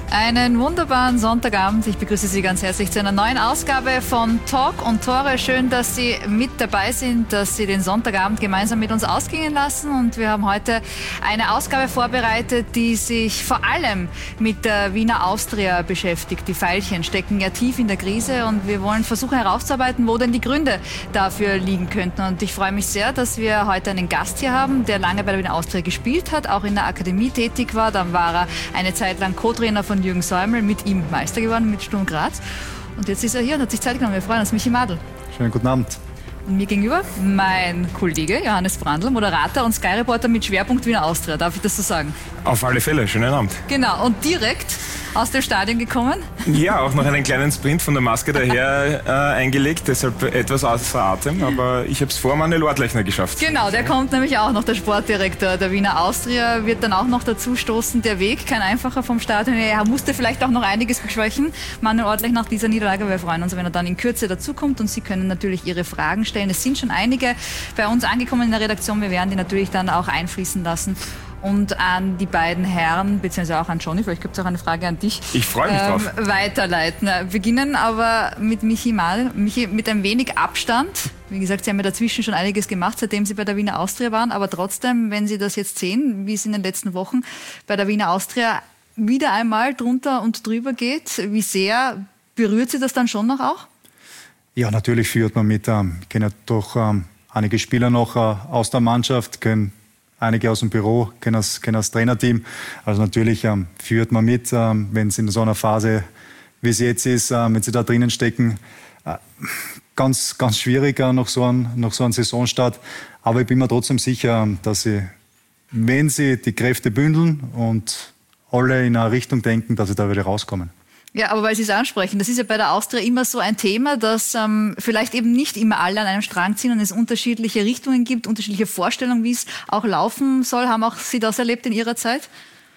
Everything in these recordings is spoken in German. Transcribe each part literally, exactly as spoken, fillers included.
Einen wunderbaren Sonntagabend. Ich begrüße Sie ganz herzlich zu einer neuen Ausgabe von Talk und Tore. Schön, dass Sie mit dabei sind, dass Sie den Sonntagabend gemeinsam mit uns ausgehen lassen. Und wir haben heute eine Ausgabe vorbereitet, die sich vor allem mit der Wiener Austria beschäftigt. Die Veilchen stecken ja tief in der Krise und wir wollen versuchen herauszuarbeiten, wo denn die Gründe dafür liegen könnten. Und ich freue mich sehr, dass wir heute einen Gast hier haben, der lange bei der Wiener Austria gespielt hat, auch in der Akademie tätig war. Dann war er eine Zeit lang Co-Trainer von Jürgen Säumel, mit ihm Meister geworden mit Sturm Graz. Und jetzt ist er hier und hat sich Zeit genommen. Wir freuen uns. Michi Madl. Schönen guten Abend. Und mir gegenüber mein Kollege Johannes Brandl, Moderator und Sky-Reporter mit Schwerpunkt Wiener Austria. Darf ich das so sagen? Auf alle Fälle. Schönen Abend. Genau. Und direkt aus dem Stadion gekommen? Ja, auch noch einen kleinen Sprint von der Maske daher äh, eingelegt, deshalb etwas außer Atem, aber ich habe es vor Manuel Ortlechner geschafft. Genau, der kommt nämlich auch noch, der Sportdirektor der Wiener Austria, wird dann auch noch dazu stoßen. Der Weg, kein einfacher vom Stadion, er musste vielleicht auch noch einiges besprechen. Manuel Ortlechner nach dieser Niederlage, wir freuen uns, wenn er dann in Kürze dazukommt und Sie können natürlich Ihre Fragen stellen. Es sind schon einige bei uns angekommen in der Redaktion, wir werden die natürlich dann auch einfließen lassen. Und an die beiden Herren, beziehungsweise auch an Johnny, vielleicht gibt es auch eine Frage an dich. Ich freue mich ähm, drauf. Weiterleiten. Beginnen aber mit Michi Madl. Michi, mit ein wenig Abstand. Wie gesagt, Sie haben ja dazwischen schon einiges gemacht, seitdem Sie bei der Wiener Austria waren. Aber trotzdem, wenn Sie das jetzt sehen, wie es in den letzten Wochen bei der Wiener Austria wieder einmal drunter und drüber geht, wie sehr berührt Sie das dann schon noch auch? Ja, natürlich führt man mit. Ähm, ich kenne ja doch ähm, einige Spieler noch äh, aus der Mannschaft, können einige aus dem Büro, kennen das, kennen das Trainerteam. Also natürlich ähm, führt man mit, ähm, wenn es in so einer Phase, wie es jetzt ist, ähm, wenn sie da drinnen stecken. Äh, ganz, ganz schwierig äh, nach, so ein, nach so einem Saisonstart. Aber ich bin mir trotzdem sicher, dass sie, wenn sie die Kräfte bündeln und alle in eine Richtung denken, dass sie da wieder rauskommen. Ja, aber weil Sie es ansprechen, das ist ja bei der Austria immer so ein Thema, dass ähm, vielleicht eben nicht immer alle an einem Strang ziehen und es unterschiedliche Richtungen gibt, unterschiedliche Vorstellungen, wie es auch laufen soll. Haben auch Sie das erlebt in Ihrer Zeit?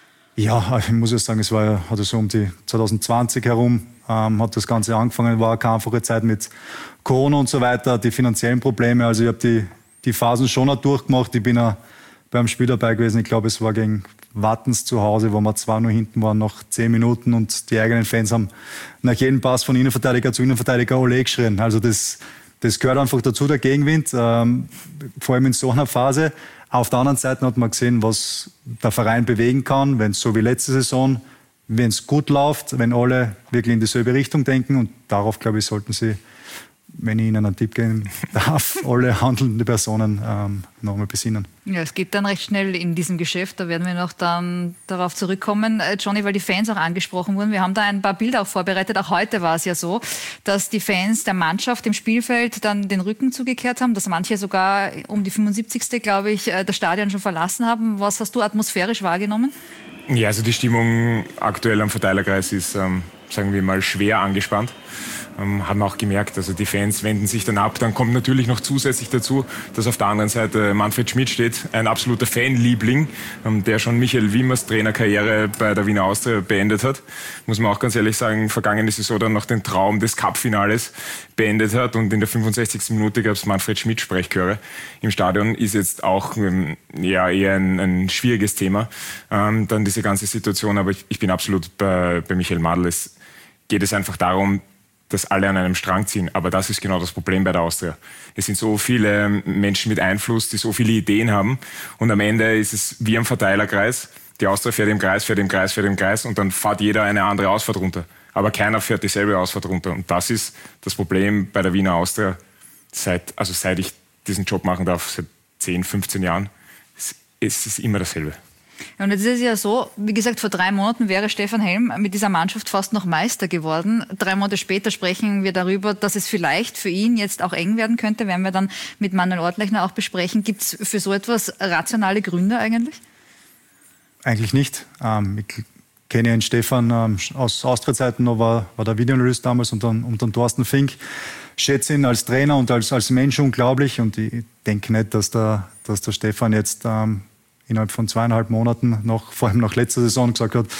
Ja, ich muss ja sagen, es war ja also so um die zwanzig zwanzig herum, ähm, hat das Ganze angefangen, war keine einfache Zeit mit Corona und so weiter, die finanziellen Probleme. Also ich habe die, die Phasen schon auch durchgemacht. Ich bin auch beim Spiel dabei gewesen, ich glaube, es war gegen Wattens zu Hause, wo wir zwar nur hinten waren, nach zehn Minuten und die eigenen Fans haben nach jedem Pass von Innenverteidiger zu Innenverteidiger Ole geschrien. Also das, das gehört einfach dazu, der Gegenwind, ähm, vor allem in so einer Phase. Auf der anderen Seite hat man gesehen, was der Verein bewegen kann, wenn es so wie letzte Saison, wenn es gut läuft, wenn alle wirklich in dieselbe Richtung denken und darauf, glaube ich, sollten sie, wenn ich Ihnen einen Tipp geben darf, alle handelnden Personen ähm, nochmal besinnen. Ja, es geht dann recht schnell in diesem Geschäft. Da werden wir noch dann darauf zurückkommen. Äh, Johnny, weil die Fans auch angesprochen wurden. Wir haben da ein paar Bilder auch vorbereitet. Auch heute war es ja so, dass die Fans der Mannschaft im Spielfeld dann den Rücken zugekehrt haben, dass manche sogar um die fünfundsiebzigste glaube ich, das Stadion schon verlassen haben. Was hast du atmosphärisch wahrgenommen? Ja, also die Stimmung aktuell am Verteilerkreis ist, ähm, sagen wir mal, schwer angespannt. Ähm, haben auch gemerkt, also die Fans wenden sich dann ab. Dann kommt natürlich noch zusätzlich dazu, dass auf der anderen Seite Manfred Schmidt steht, ein absoluter Fanliebling, ähm, der schon Michael Wiemers Trainerkarriere bei der Wiener Austria beendet hat. Muss man auch ganz ehrlich sagen, vergangene Saison dann noch den Traum des Cup-Finales beendet hat und in der fünfundsechzigsten Minute gab es Manfred Schmidt Sprechchöre im Stadion. Ist jetzt auch ähm, ja, eher ein, ein schwieriges Thema, ähm, dann diese ganze Situation. Aber ich, ich bin absolut bei, bei Michael Madl. Es geht es einfach darum, dass alle an einem Strang ziehen. Aber das ist genau das Problem bei der Austria. Es sind so viele Menschen mit Einfluss, die so viele Ideen haben. Und am Ende ist es wie am Verteilerkreis. Die Austria fährt im Kreis, fährt im Kreis, fährt im Kreis und dann fährt jeder eine andere Ausfahrt runter. Aber keiner fährt dieselbe Ausfahrt runter. Und das ist das Problem bei der Wiener Austria seit, also seit ich diesen Job machen darf, seit zehn, fünfzehn Jahren. Es, es ist immer dasselbe. Und jetzt ist es ja so, wie gesagt, vor drei Monaten wäre Stefan Helm mit dieser Mannschaft fast noch Meister geworden. Drei Monate später sprechen wir darüber, dass es vielleicht für ihn jetzt auch eng werden könnte, werden wir dann mit Manuel Ortlechner auch besprechen. Gibt es für so etwas rationale Gründe eigentlich? Eigentlich nicht. Ähm, ich kenne den Stefan ähm, aus Austria-Zeiten, noch war, war der Videoanalyst damals unter, unter Thorsten Fink. Schätze ihn als Trainer und als, als Mensch unglaublich und ich denke nicht, dass der, dass der Stefan jetzt ähm, innerhalb von zweieinhalb Monaten, noch, vor allem nach letzter Saison, gesagt hat,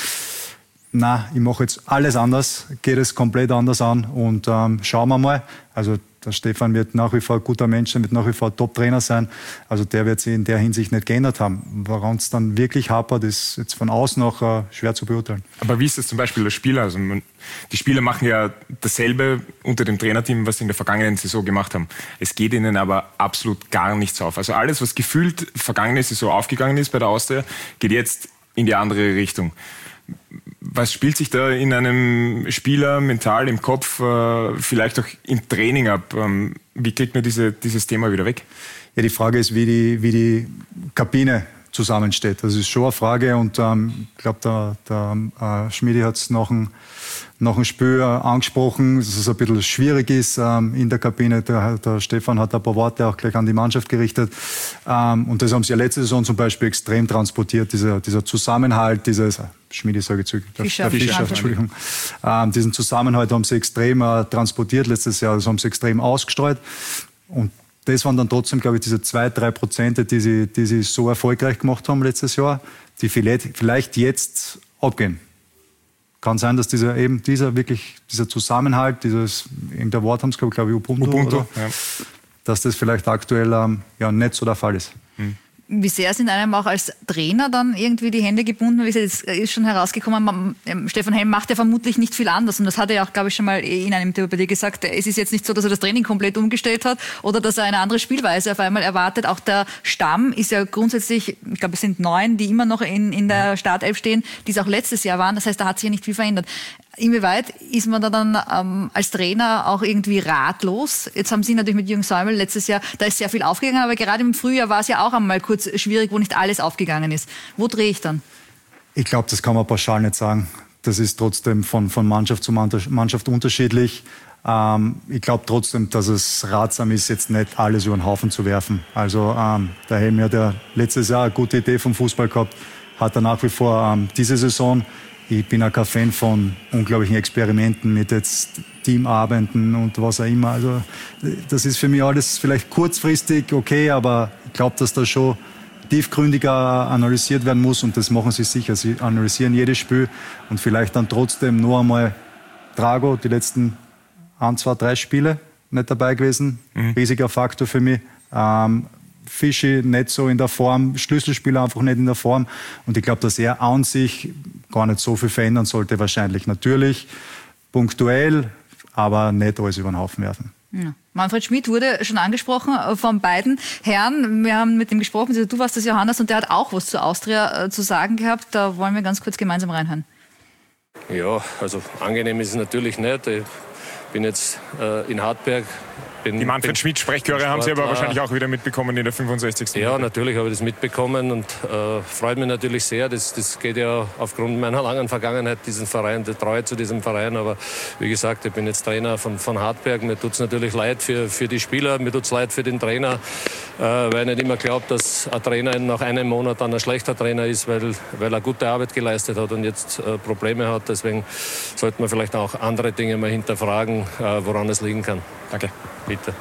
na, ich mache jetzt alles anders, geht es komplett anders an und ähm, schauen wir mal. Also der Stefan wird nach wie vor ein guter Mensch, wird nach wie vor ein Top-Trainer sein. Also der wird sich in der Hinsicht nicht geändert haben. Woran es dann wirklich hapert, ist jetzt von außen noch äh, schwer zu beurteilen. Aber wie ist das zum Beispiel als Spieler? Also man, die Spieler machen ja dasselbe unter dem Trainerteam, was sie in der vergangenen Saison gemacht haben. Es geht ihnen aber absolut gar nichts auf. Also alles, was gefühlt vergangene Saison aufgegangen ist bei der Austria, geht jetzt in die andere Richtung. Was spielt sich da in einem Spieler mental im Kopf, äh, vielleicht auch im Training ab? Ähm, wie kriegt man diese, dieses Thema wieder weg? Ja, die Frage ist, wie die, wie die Kabine zusammensteht. Das ist schon eine Frage und ähm, ich glaube, der, der äh, Schmidi hat es nach dem, nach dem Spiel äh, angesprochen, dass es ein bisschen schwierig ist ähm, in der Kabine. Der, der Stefan hat ein paar Worte auch gleich an die Mannschaft gerichtet ähm, und das haben sie ja letzte Saison zum Beispiel extrem transportiert, dieser, dieser Zusammenhalt, dieses Schmidi sage ich zu, der Fischer, Fischer, Fischer. Entschuldigung. Ähm, diesen Zusammenhalt haben sie extrem äh, transportiert letztes Jahr, das haben sie extrem ausgestreut und das waren dann trotzdem, glaube ich, diese zwei, drei Prozent, die sie, die sie so erfolgreich gemacht haben letztes Jahr, die vielleicht, vielleicht jetzt abgehen. Kann sein, dass dieser eben dieser wirklich dieser Zusammenhalt, dieses irgendein Wort haben sie, glaube ich, Ubuntu, Ubuntu oder? Ja. Dass das vielleicht aktuell ähm, ja, nicht so der Fall ist. Hm. Wie sehr sind einem auch als Trainer dann irgendwie die Hände gebunden? Wie gesagt, es ist schon herausgekommen, man, ähm, Stefan Helm macht ja vermutlich nicht viel anders. Und das hat er ja auch, glaube ich, schon mal in einem Interview bei dir gesagt. Es ist jetzt nicht so, dass er das Training komplett umgestellt hat oder dass er eine andere Spielweise auf einmal erwartet. Auch der Stamm ist ja grundsätzlich, ich glaube, es sind neun, die immer noch in, in der Startelf stehen, die es auch letztes Jahr waren. Das heißt, da hat sich ja nicht viel verändert. Inwieweit ist man da dann ähm, als Trainer auch irgendwie ratlos? Jetzt haben Sie natürlich mit Jürgen Säumel letztes Jahr, da ist sehr viel aufgegangen, aber gerade im Frühjahr war es ja auch einmal kurz schwierig, wo nicht alles aufgegangen ist. Wo drehe ich dann? Ich glaube, das kann man pauschal nicht sagen. Das ist trotzdem von, von Mannschaft zu Mannschaft unterschiedlich. Ähm, ich glaube trotzdem, dass es ratsam ist, jetzt nicht alles über den Haufen zu werfen. Also ähm, der Helm hat ja letztes Jahr eine gute Idee vom Fußball gehabt, hat er nach wie vor ähm, diese Saison. Ich bin auch kein Fan von unglaublichen Experimenten mit jetzt Teamarbeiten und was auch immer. Also das ist für mich alles vielleicht kurzfristig okay, aber ich glaube, dass da schon tiefgründiger analysiert werden muss und das machen sie sicher. Sie analysieren jedes Spiel und vielleicht dann trotzdem nur einmal Drago, die letzten ein, zwei, drei Spiele nicht dabei gewesen. Mhm. Riesiger Faktor für mich. Ähm, Fischi nicht so in der Form, Schlüsselspieler einfach nicht in der Form. Und ich glaube, dass er an sich gar nicht so viel verändern sollte wahrscheinlich. Natürlich, punktuell, aber nicht alles über den Haufen werfen. Ja. Manfred Schmid wurde schon angesprochen von beiden Herren. Wir haben mit ihm gesprochen, du warst das Johannes und der hat auch was zu Austria äh, zu sagen gehabt. Da wollen wir ganz kurz gemeinsam reinhören. Ja, also angenehm ist es natürlich nicht. Ich bin jetzt äh, in Hartberg. Bin, die Manfred Schmid-Sprechchöre haben Sie aber wahrscheinlich auch wieder mitbekommen in der fünfundsechzigsten Ja, natürlich habe ich das mitbekommen und äh, freut mich natürlich sehr. Das, das geht ja aufgrund meiner langen Vergangenheit, diesen Verein, der Treue zu diesem Verein. Aber wie gesagt, ich bin jetzt Trainer von, von Hartberg. Mir tut es natürlich leid für, für die Spieler, mir tut es leid für den Trainer, äh, weil ich nicht immer glaube, dass ein Trainer nach einem Monat dann ein schlechter Trainer ist, weil, weil er gute Arbeit geleistet hat und jetzt äh, Probleme hat. Deswegen sollte man vielleicht auch andere Dinge mal hinterfragen, äh, woran es liegen kann. Danke. Bitte.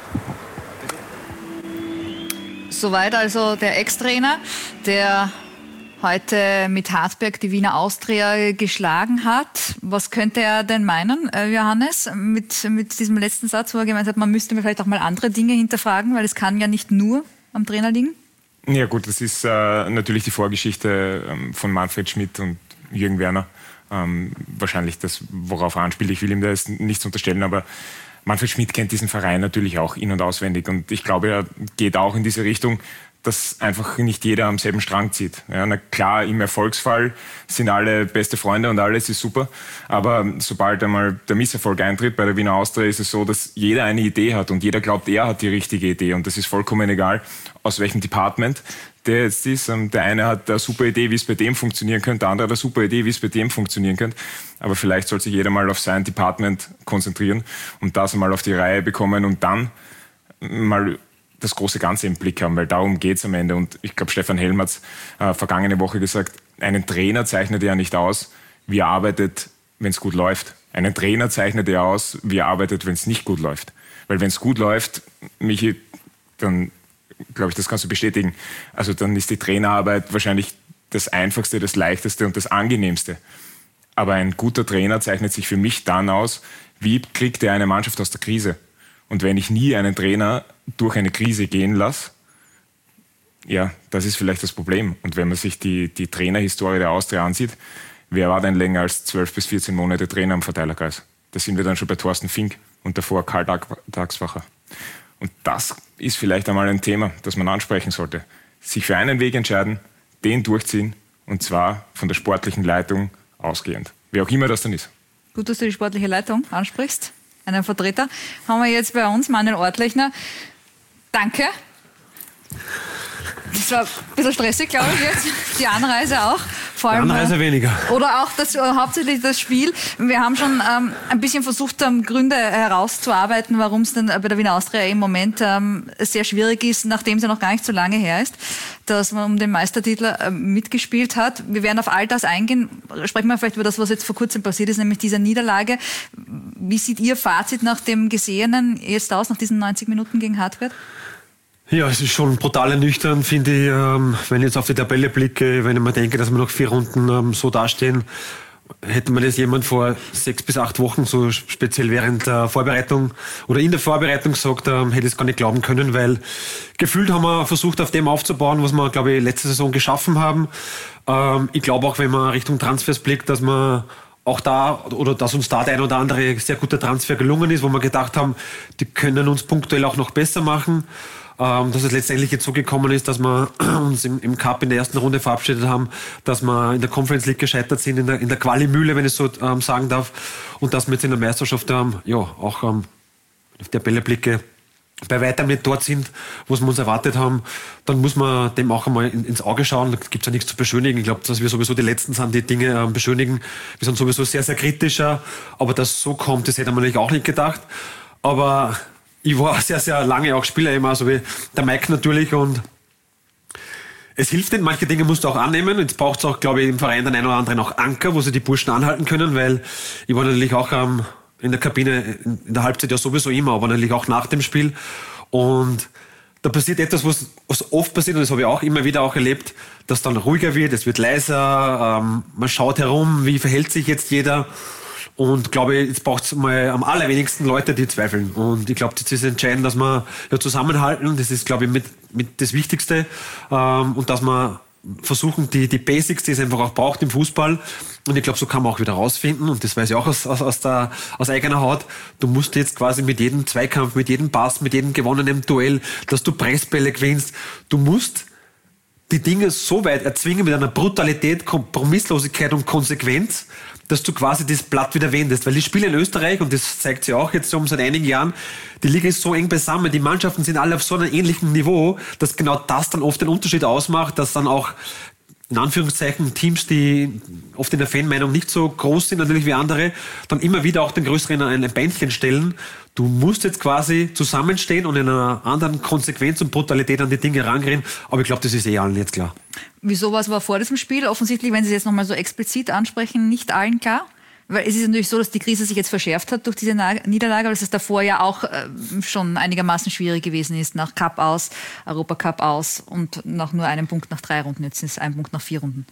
Soweit also der Ex-Trainer, der heute mit Hartberg die Wiener Austria geschlagen hat. Was könnte er denn meinen, Johannes, mit, mit diesem letzten Satz, wo er gemeint hat, man müsste vielleicht auch mal andere Dinge hinterfragen, weil es kann ja nicht nur am Trainer liegen? Ja gut, das ist äh, natürlich die Vorgeschichte ähm, von Manfred Schmid und Jürgen Werner. Ähm, wahrscheinlich das, worauf er anspielt. Ich will ihm da jetzt nichts unterstellen, aber Manfred Schmid kennt diesen Verein natürlich auch in- und auswendig und ich glaube, er geht auch in diese Richtung, dass einfach nicht jeder am selben Strang zieht. Ja, na klar, im Erfolgsfall sind alle beste Freunde und alles ist super, aber sobald einmal der Misserfolg eintritt bei der Wiener Austria, ist es so, dass jeder eine Idee hat und jeder glaubt, er hat die richtige Idee und das ist vollkommen egal, aus welchem Department der jetzt ist. Der eine hat eine super Idee, wie es bei dem funktionieren könnte, der andere hat eine super Idee, wie es bei dem funktionieren könnte. Aber vielleicht soll sich jeder mal auf sein Department konzentrieren und das mal auf die Reihe bekommen und dann mal das große Ganze im Blick haben, weil darum geht es am Ende. Und ich glaube, Stefan Helm hat es äh, vergangene Woche gesagt, einen Trainer zeichnet er nicht aus, wie er arbeitet, wenn es gut läuft. Einen Trainer zeichnet er aus, wie er arbeitet, wenn es nicht gut läuft. Weil wenn es gut läuft, Michi, dann glaube ich, das kannst du bestätigen. Also dann ist die Trainerarbeit wahrscheinlich das Einfachste, das Leichteste und das Angenehmste. Aber ein guter Trainer zeichnet sich für mich dann aus, wie kriegt er eine Mannschaft aus der Krise? Und wenn ich nie einen Trainer durch eine Krise gehen lasse, ja, das ist vielleicht das Problem. Und wenn man sich die, die Trainerhistorie der Austria ansieht, wer war denn länger als zwölf bis vierzehn Monate Trainer am Verteilerkreis? Da sind wir dann schon bei Thorsten Fink und davor Karl Dagsbacher. Und das ist vielleicht einmal ein Thema, das man ansprechen sollte. Sich für einen Weg entscheiden, den durchziehen und zwar von der sportlichen Leitung ausgehend. Wer auch immer das dann ist. Gut, dass du die sportliche Leitung ansprichst. Einen Vertreter haben wir jetzt bei uns, Manuel Ortlechner. Danke. Das war ein bisschen stressig, glaube ich, jetzt. Die Anreise auch. Vor allem, die Anreise weniger. Oder auch das, hauptsächlich das Spiel. Wir haben schon ähm, ein bisschen versucht, ähm, Gründe herauszuarbeiten, warum es dann bei der Wiener Austria im Moment ähm, sehr schwierig ist, nachdem es ja noch gar nicht so lange her ist, dass man um den Meistertitel äh, mitgespielt hat. Wir werden auf all das eingehen. Sprechen wir vielleicht über das, was jetzt vor kurzem passiert ist, nämlich diese Niederlage. Wie sieht Ihr Fazit nach dem Gesehenen jetzt aus, nach diesen neunzig Minuten gegen Hartberg? Ja, es ist schon brutal ernüchternd, finde ich, ähm, wenn ich jetzt auf die Tabelle blicke, wenn ich mir denke, dass wir noch vier Runden ähm, so dastehen, hätte mir das jemand vor sechs bis acht Wochen, so speziell während der Vorbereitung oder in der Vorbereitung gesagt, ähm, hätte ich es gar nicht glauben können, weil gefühlt haben wir versucht, auf dem aufzubauen, was wir, glaube ich, letzte Saison geschaffen haben. Ähm, ich glaube auch, wenn man Richtung Transfers blickt, dass wir auch da, oder dass uns da der ein oder andere sehr guter Transfer gelungen ist, wo wir gedacht haben, die können uns punktuell auch noch besser machen. Ähm, dass es letztendlich jetzt so gekommen ist, dass wir uns im, im Cup in der ersten Runde verabschiedet haben, dass wir in der Conference League gescheitert sind, in der, in der Quali-Mühle, wenn ich so ähm, sagen darf, und dass wir jetzt in der Meisterschaft ähm, ja, auch ähm, auf der Bälle blicke, bei weitem nicht dort sind, was wir uns erwartet haben, dann muss man dem auch einmal in, ins Auge schauen. Da gibt es ja nichts zu beschönigen. Ich glaube, dass wir sowieso die Letzten sind, die Dinge ähm, beschönigen. Wir sind sowieso sehr, sehr kritischer, aber dass es so kommt, das hätte man natürlich auch nicht gedacht. Aber ich war sehr, sehr lange auch Spieler, immer so wie der Mike natürlich, und es hilft nicht. Manche Dinge musst du auch annehmen. Jetzt braucht es auch, glaube ich, im Verein den einen oder anderen auch Anker, wo sie die Burschen anhalten können, weil ich war natürlich auch ähm, in der Kabine in der Halbzeit ja sowieso immer, aber natürlich auch nach dem Spiel. Und da passiert etwas, was, was oft passiert, und das habe ich auch immer wieder auch erlebt, dass dann ruhiger wird, es wird leiser, ähm, man schaut herum, wie verhält sich jetzt jeder. Und glaube ich, jetzt braucht es mal am allerwenigsten Leute, die zweifeln. Und ich glaube, das ist entscheidend, dass wir ja zusammenhalten. Das ist, glaube ich, mit, mit das Wichtigste. Ähm, und dass wir versuchen, die, die Basics, die es einfach auch braucht im Fußball. Und ich glaube, so kann man auch wieder rausfinden. Und das weiß ich auch aus, aus, aus, der, aus eigener Haut. Du musst jetzt quasi mit jedem Zweikampf, mit jedem Pass, mit jedem gewonnenen Duell, dass du Pressbälle gewinnst. Du musst die Dinge so weit erzwingen mit einer Brutalität, Kompromisslosigkeit und Konsequenz, dass du quasi das Blatt wieder wendest. Weil die Spiele in Österreich, und das zeigt sich auch jetzt so seit einigen Jahren, die Liga ist so eng beisammen, die Mannschaften sind alle auf so einem ähnlichen Niveau, dass genau das dann oft den Unterschied ausmacht, dass dann auch in Anführungszeichen Teams, die oft in der Fanmeinung nicht so groß sind natürlich wie andere, dann immer wieder auch den größeren ein Beinchen stellen. Du musst jetzt quasi zusammenstehen und in einer anderen Konsequenz und Brutalität an die Dinge rangehen. Aber ich glaube, das ist eh allen jetzt klar. Wieso was war vor diesem Spiel? Offensichtlich, wenn Sie es jetzt nochmal so explizit ansprechen, nicht allen klar? Weil es ist natürlich so, dass die Krise sich jetzt verschärft hat durch diese Niederlage, aber dass es davor ja auch äh, schon einigermaßen schwierig gewesen ist, nach Cup aus, Europacup aus und nach nur einem Punkt nach drei Runden. Jetzt ist es ein Punkt nach vier Runden.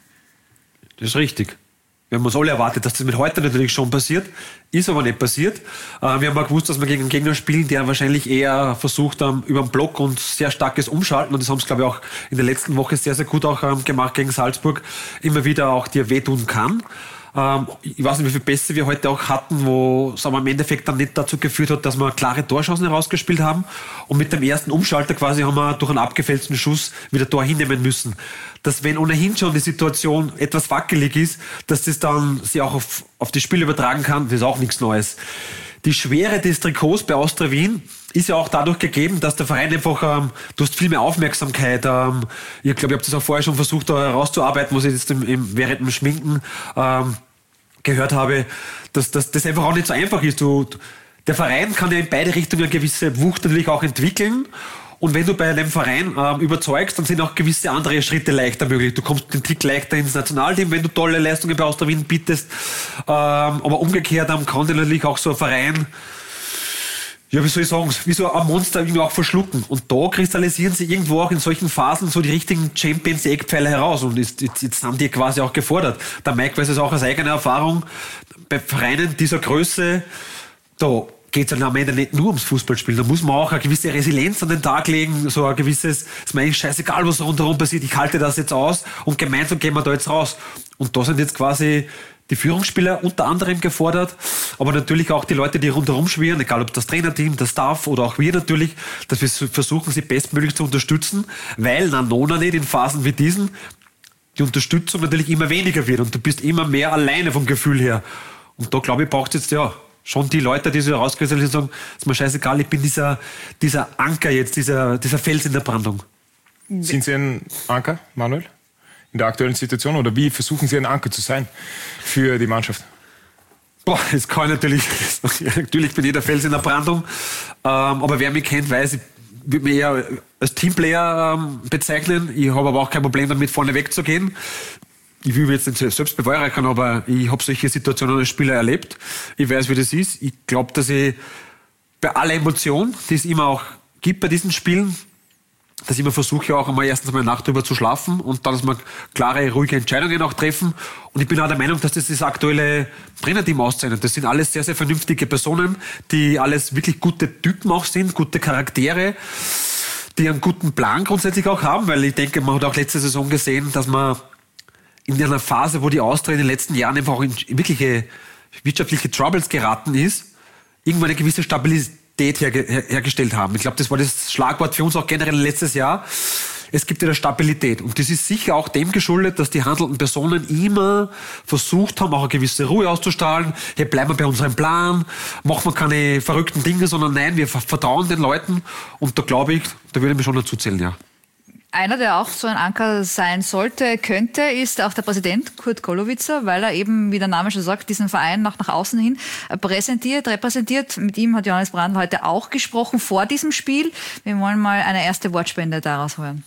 Das ist richtig. Wir haben uns alle erwartet, dass das mit heute natürlich schon passiert, ist aber nicht passiert. Äh, wir haben auch gewusst, dass wir gegen einen Gegner spielen, der wahrscheinlich eher versucht, ähm, über den Block und sehr starkes Umschalten, und das haben sie, glaube ich, auch in der letzten Woche sehr, sehr gut auch ähm, gemacht gegen Salzburg, immer wieder auch dir wehtun kann. Ähm, ich weiß nicht, wie viele Pässe wir heute auch hatten, wo es aber im Endeffekt dann nicht dazu geführt hat, dass wir klare Torchancen herausgespielt haben. Und mit dem ersten Umschalter quasi haben wir durch einen abgefälschten Schuss wieder Tor hinnehmen müssen. Dass, wenn ohnehin schon die Situation etwas wackelig ist, dass das dann sich auch auf, auf das Spiel übertragen kann, das ist auch nichts Neues. Die Schwere des Trikots bei Austria Wien ist ja auch dadurch gegeben, dass der Verein einfach, ähm, du hast viel mehr Aufmerksamkeit. Ähm, ich glaube, ich habe das auch vorher schon versucht, da herauszuarbeiten, was ich jetzt im, im, während dem Schminken ähm, gehört habe, dass, dass das einfach auch nicht so einfach ist. Du, der Verein kann ja in beide Richtungen eine gewisse Wucht natürlich auch entwickeln. Und wenn du bei einem Verein ähm, überzeugst, dann sind auch gewisse andere Schritte leichter möglich. Du kommst den Tick leichter ins Nationalteam, wenn du tolle Leistungen bei Austria Wien bietest. Ähm, aber umgekehrt ähm, kann dir natürlich auch so ein Verein, ja, wie soll ich sagen, wie so ein Monster irgendwie auch verschlucken. Und da kristallisieren sie irgendwo auch in solchen Phasen so die richtigen Champions-Eckpfeiler heraus. Und jetzt, jetzt, jetzt haben die quasi auch gefordert. Der Mike weiß es auch aus eigener Erfahrung. Bei Vereinen dieser Größe, da geht es dann am Ende nicht nur ums Fußballspielen. Da muss man auch eine gewisse Resilienz an den Tag legen, so ein gewisses, ist mir eigentlich scheißegal, was rundherum passiert, ich halte das jetzt aus und gemeinsam gehen wir da jetzt raus. Und da sind jetzt quasi die Führungsspieler unter anderem gefordert, aber natürlich auch die Leute, die rundherum schwirren, egal ob das Trainerteam, der Staff oder auch wir natürlich, dass wir versuchen, sie bestmöglich zu unterstützen, weil na nona nicht in Phasen wie diesen die Unterstützung natürlich immer weniger wird und du bist immer mehr alleine vom Gefühl her. Und da, glaube ich, braucht es jetzt ja schon die Leute, die sich herauskristallisieren, sagen, ist mir scheißegal, ich bin dieser, dieser Anker jetzt, dieser, dieser Fels in der Brandung. Sind Sie ein Anker, Manuel, in der aktuellen Situation? Oder wie versuchen Sie ein Anker zu sein für die Mannschaft? Boah, das kann ich natürlich, natürlich bin ich der Fels in der Brandung, ähm, aber wer mich kennt, weiß, ich würde mich eher als Teamplayer ähm, bezeichnen. Ich habe aber auch kein Problem damit, vorne wegzugehen. Ich will mich jetzt nicht selbst beweihräuchern, aber ich habe solche Situationen als Spieler erlebt. Ich weiß, wie das ist. Ich glaube, dass ich bei aller Emotion, die es immer auch gibt bei diesen Spielen, dass ich immer versuche, auch einmal erstens mal eine Nacht drüber zu schlafen und dann, dass wir klare, ruhige Entscheidungen auch treffen. Und ich bin auch der Meinung, dass das das aktuelle Trainerteam auszeichnet. Das sind alles sehr, sehr vernünftige Personen, die alles wirklich gute Typen auch sind, gute Charaktere, die einen guten Plan grundsätzlich auch haben, weil ich denke, man hat auch letzte Saison gesehen, dass man in einer Phase, wo die Austria in den letzten Jahren einfach auch in wirkliche wirtschaftliche Troubles geraten ist, irgendwann eine gewisse Stabilität herge- her- hergestellt haben. Ich glaube, das war das Schlagwort für uns auch generell letztes Jahr. Es gibt wieder Stabilität. Und das ist sicher auch dem geschuldet, dass die handelnden Personen immer versucht haben, auch eine gewisse Ruhe auszustrahlen. Hey, bleiben wir bei unserem Plan, machen wir keine verrückten Dinge, sondern nein, wir vertrauen den Leuten. Und da glaube ich, da würde ich mich schon dazu zählen, ja. Einer, der auch so ein Anker sein sollte, könnte, ist auch der Präsident Kurt Golowitzer, weil er eben, wie der Name schon sagt, diesen Verein nach, nach außen hin präsentiert, repräsentiert. Mit ihm hat Johannes Brandl heute auch gesprochen vor diesem Spiel. Wir wollen mal eine erste Wortspende daraus hören.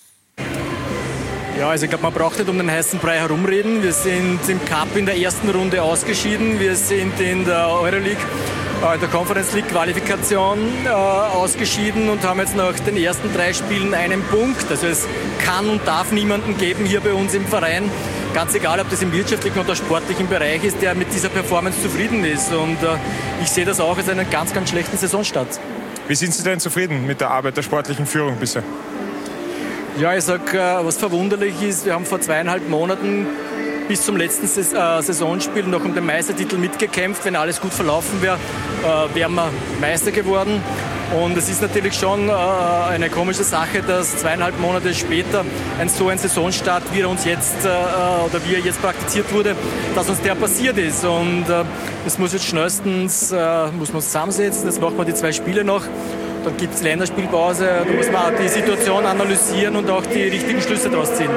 Ja, also ich glaube, man braucht nicht um den heißen Brei herumreden. Wir sind im Cup in der ersten Runde ausgeschieden. Wir sind in der Euroleague, äh, in der Conference League Qualifikation äh, ausgeschieden und haben jetzt nach den ersten drei Spielen einen Punkt. Also es kann und darf niemanden geben hier bei uns im Verein, ganz egal, ob das im wirtschaftlichen oder sportlichen Bereich ist, der mit dieser Performance zufrieden ist. Und äh, ich sehe das auch als einen ganz, ganz schlechten Saisonstart. Wie sind Sie denn zufrieden mit der Arbeit der sportlichen Führung bisher? Ja, ich sag, was verwunderlich ist, wir haben vor zweieinhalb Monaten bis zum letzten Saisonspiel noch um den Meistertitel mitgekämpft. Wenn alles gut verlaufen wäre, wären wir Meister geworden. Und es ist natürlich schon eine komische Sache, dass zweieinhalb Monate später ein so ein Saisonstart, wie er uns jetzt oder wie er jetzt praktiziert wurde, dass uns der passiert ist. Und es muss jetzt schnellstens muss man zusammensetzen. Jetzt machen wir die zwei Spiele noch. Dann gibt es Länderspielpause, da muss man die Situation analysieren und auch die richtigen Schlüsse daraus ziehen.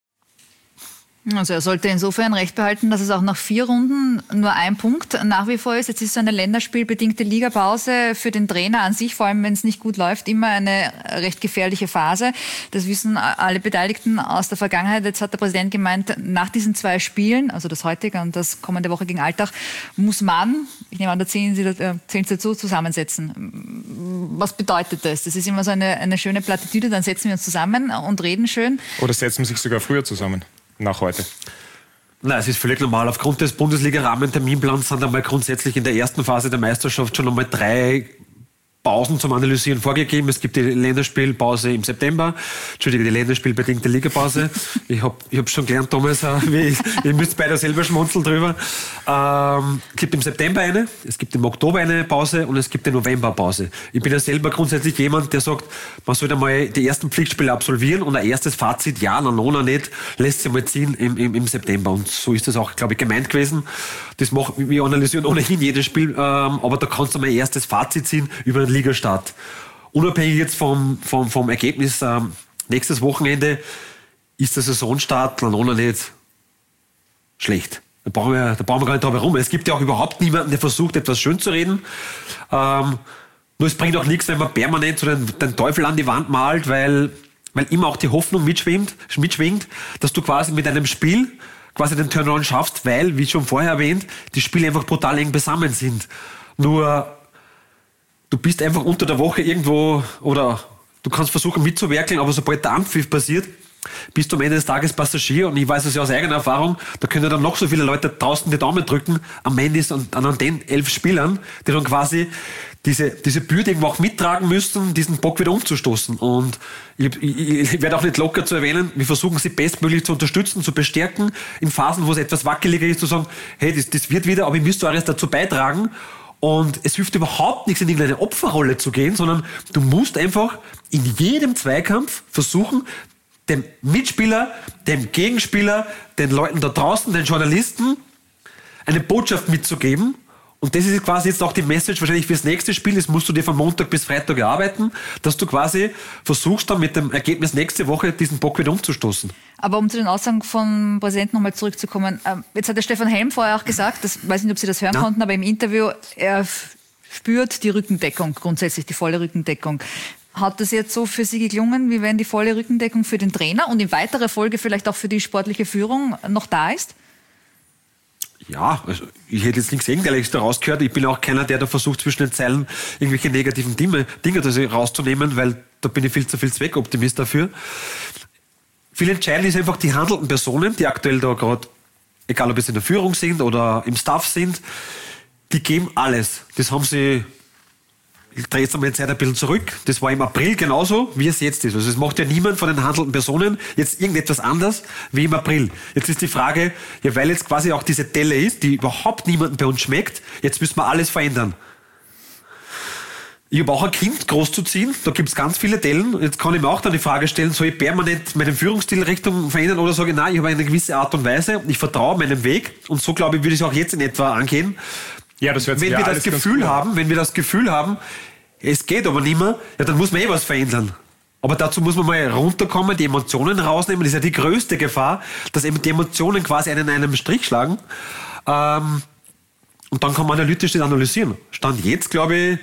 Also er sollte insofern recht behalten, dass es auch nach vier Runden nur ein Punkt nach wie vor ist. Jetzt ist so eine länderspielbedingte Ligapause für den Trainer an sich, vor allem wenn es nicht gut läuft, immer eine recht gefährliche Phase. Das wissen alle Beteiligten aus der Vergangenheit. Jetzt hat der Präsident gemeint, nach diesen zwei Spielen, also das heutige und das kommende Woche gegen Altach, muss man, ich nehme an, da zählen Sie, äh, zählen Sie dazu, zusammensetzen. Was bedeutet das? Das ist immer so eine, eine schöne Plattitüde, dann setzen wir uns zusammen und reden schön. Oder setzen wir sich sogar früher zusammen? Nach heute? Nein, es ist völlig normal. Aufgrund des Bundesliga-Rahmenterminplans sind einmal grundsätzlich in der ersten Phase der Meisterschaft schon einmal drei Pausen zum Analysieren vorgegeben. Es gibt die Länderspielpause im September, Entschuldige, die länderspielbedingte Ligapause. Ich habe ich hab schon gelernt, Thomas, ich, ihr müsst beide selber schmunzeln drüber. Ähm, es gibt im September eine, es gibt im Oktober eine Pause und es gibt eine Novemberpause. Ich bin ja selber grundsätzlich jemand, der sagt, man sollte mal die ersten Pflichtspiele absolvieren und ein erstes Fazit, ja, na, na, nicht, lässt sich mal ziehen im, im, im September. Und so ist das auch, glaube ich, gemeint gewesen. Das machen, wir analysieren ohnehin jedes Spiel, ähm, aber da kannst du mal ein erstes Fazit ziehen über den Ligastart. Unabhängig jetzt vom, vom, vom Ergebnis, ähm, nächstes Wochenende ist der Saisonstart noch nicht schlecht. Da brauchen wir, da brauchen wir gar nicht drum herum. Es gibt ja auch überhaupt niemanden, der versucht, etwas schön zu reden. Ähm, nur es bringt auch nichts, wenn man permanent so den, den Teufel an die Wand malt, weil, weil immer auch die Hoffnung mitschwingt, mitschwingt, dass du quasi mit einem Spiel quasi den Turnaround schaffst, weil, wie schon vorher erwähnt, die Spiele einfach brutal eng beisammen sind. Nur du bist einfach unter der Woche irgendwo oder du kannst versuchen mitzuwerkeln, aber sobald der Anpfiff passiert, bist du am Ende des Tages Passagier, und ich weiß es ja aus eigener Erfahrung, da können dann noch so viele Leute draußen die Daumen drücken, am Ende ist an, an den elf Spielern, die dann quasi diese, diese Bürde irgendwo auch mittragen müssen, diesen Bock wieder umzustoßen. Und ich, ich, ich werde auch nicht locker zu erwähnen, wir versuchen sie bestmöglich zu unterstützen, zu bestärken, in Phasen, wo es etwas wackeliger ist, zu sagen, hey, das, das wird wieder, aber ihr müsst alles dazu beitragen. Und es hilft überhaupt nichts, in irgendeine Opferrolle zu gehen, sondern du musst einfach in jedem Zweikampf versuchen, dem Mitspieler, dem Gegenspieler, den Leuten da draußen, den Journalisten eine Botschaft mitzugeben. Und das ist quasi jetzt auch die Message wahrscheinlich fürs nächste Spiel. Das musst du dir von Montag bis Freitag erarbeiten, dass du quasi versuchst, dann mit dem Ergebnis nächste Woche diesen Bock wieder umzustoßen. Aber um zu den Aussagen vom Präsidenten nochmal zurückzukommen. Jetzt hat der Stefan Helm vorher auch gesagt, das weiß nicht, ob Sie das hören ja. konnten, aber im Interview, er spürt die Rückendeckung, grundsätzlich die volle Rückendeckung. Hat das jetzt so für Sie geklungen, wie wenn die volle Rückendeckung für den Trainer und in weiterer Folge vielleicht auch für die sportliche Führung noch da ist? Ja, also ich hätte jetzt nichts Gegenteiliges daraus gehört. Ich bin auch keiner, der da versucht, zwischen den Zeilen irgendwelche negativen Dinge, Dinge rauszunehmen, weil da bin ich viel zu viel Zweckoptimist dafür. Viel entscheidend ist einfach die handelnden Personen, die aktuell da gerade, egal ob es in der Führung sind oder im Staff sind, die geben alles. Das haben sie... Ich drehe jetzt einmal die Zeit ein bisschen zurück. Das war im April genauso, wie es jetzt ist. Also es macht ja niemand von den handelnden Personen jetzt irgendetwas anders wie im April. Jetzt ist die Frage, ja, weil jetzt quasi auch diese Delle ist, die überhaupt niemandem bei uns schmeckt, jetzt müssen wir alles verändern. Ich habe auch ein Kind großzuziehen, da gibt es ganz viele Dellen. Jetzt kann ich mir auch dann die Frage stellen, soll ich permanent meinen Führungsstil Richtung verändern oder sage ich, nein, ich habe eine gewisse Art und Weise, ich vertraue meinem Weg und so, glaube ich, würde ich es auch jetzt in etwa angehen. Ja, das hört sich wenn ja wir das Gefühl haben, wenn wir das Gefühl haben, es geht aber nicht mehr, ja, dann muss man eh was verändern. Aber dazu muss man mal runterkommen, die Emotionen rausnehmen. Das ist ja die größte Gefahr, dass eben die Emotionen quasi einen einem Strich schlagen. Ähm, und dann kann man analytisch das analysieren. Stand jetzt, glaube ich,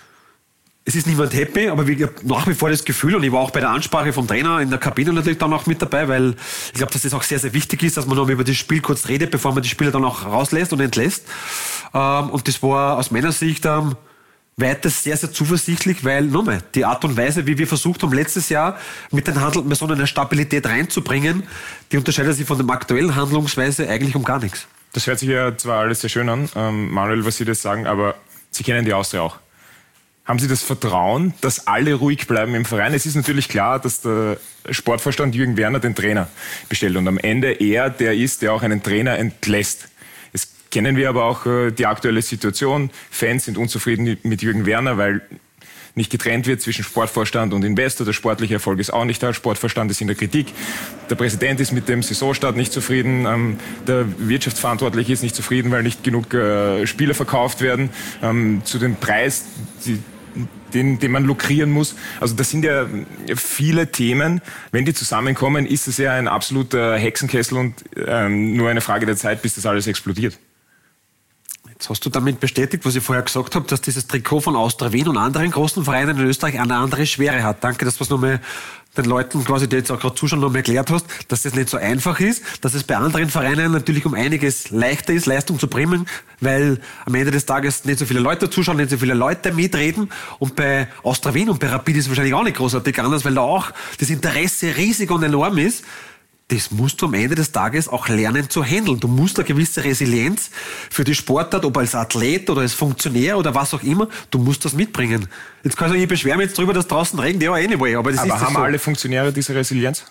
es ist niemand happy, aber ich habe nach wie vor das Gefühl, und ich war auch bei der Ansprache vom Trainer in der Kabine natürlich dann auch mit dabei, weil ich glaube, dass das auch sehr, sehr wichtig ist, dass man noch über das Spiel kurz redet, bevor man die Spieler dann auch rauslässt und entlässt. Ähm, und das war aus meiner Sicht ähm, weiter sehr, sehr zuversichtlich, weil, nochmal, die Art und Weise, wie wir versucht haben, letztes Jahr mit den handelnden Personen eine Stabilität reinzubringen, die unterscheidet sich von der aktuellen Handlungsweise eigentlich um gar nichts. Das hört sich ja zwar alles sehr schön an, ähm, Manuel, was Sie das sagen, aber Sie kennen die Austria auch. Haben Sie das Vertrauen, dass alle ruhig bleiben im Verein? Es ist natürlich klar, dass der Sportvorstand Jürgen Werner den Trainer bestellt und am Ende er der ist, der auch einen Trainer entlässt. Es kennen wir aber auch äh, die aktuelle Situation. Fans sind unzufrieden mit Jürgen Werner, weil nicht getrennt wird zwischen Sportvorstand und Investor. Der sportliche Erfolg ist auch nicht da. Sportvorstand ist in der Kritik. Der Präsident ist mit dem Saisonstart nicht zufrieden. Ähm, der Wirtschaftsverantwortliche ist nicht zufrieden, weil nicht genug äh, Spieler verkauft werden. Ähm, zu dem Preis, die, den, den man lukrieren muss. Also das sind ja viele Themen. Wenn die zusammenkommen, ist es ja ein absoluter Hexenkessel und ähm, nur eine Frage der Zeit, bis das alles explodiert. Jetzt hast du damit bestätigt, was ich vorher gesagt habe, dass dieses Trikot von Austria Wien und anderen großen Vereinen in Österreich eine andere Schwere hat. Danke, dass du es nochmal den Leuten, quasi, die jetzt auch gerade zuschauen, noch mal erklärt hast, dass das nicht so einfach ist, dass es bei anderen Vereinen natürlich um einiges leichter ist, Leistung zu bringen, weil am Ende des Tages nicht so viele Leute zuschauen, nicht so viele Leute mitreden. Und bei Austria Wien und bei Rapid ist es wahrscheinlich auch nicht großartig anders, weil da auch das Interesse riesig und enorm ist. Das musst du am Ende des Tages auch lernen zu handeln. Du musst eine gewisse Resilienz für die Sportart, ob als Athlet oder als Funktionär oder was auch immer, du musst das mitbringen. Jetzt kann ich sagen, ich beschwere mich jetzt drüber, dass draußen regnet, ja, anyway. Aber, das aber ist haben so. Alle Funktionäre diese Resilienz?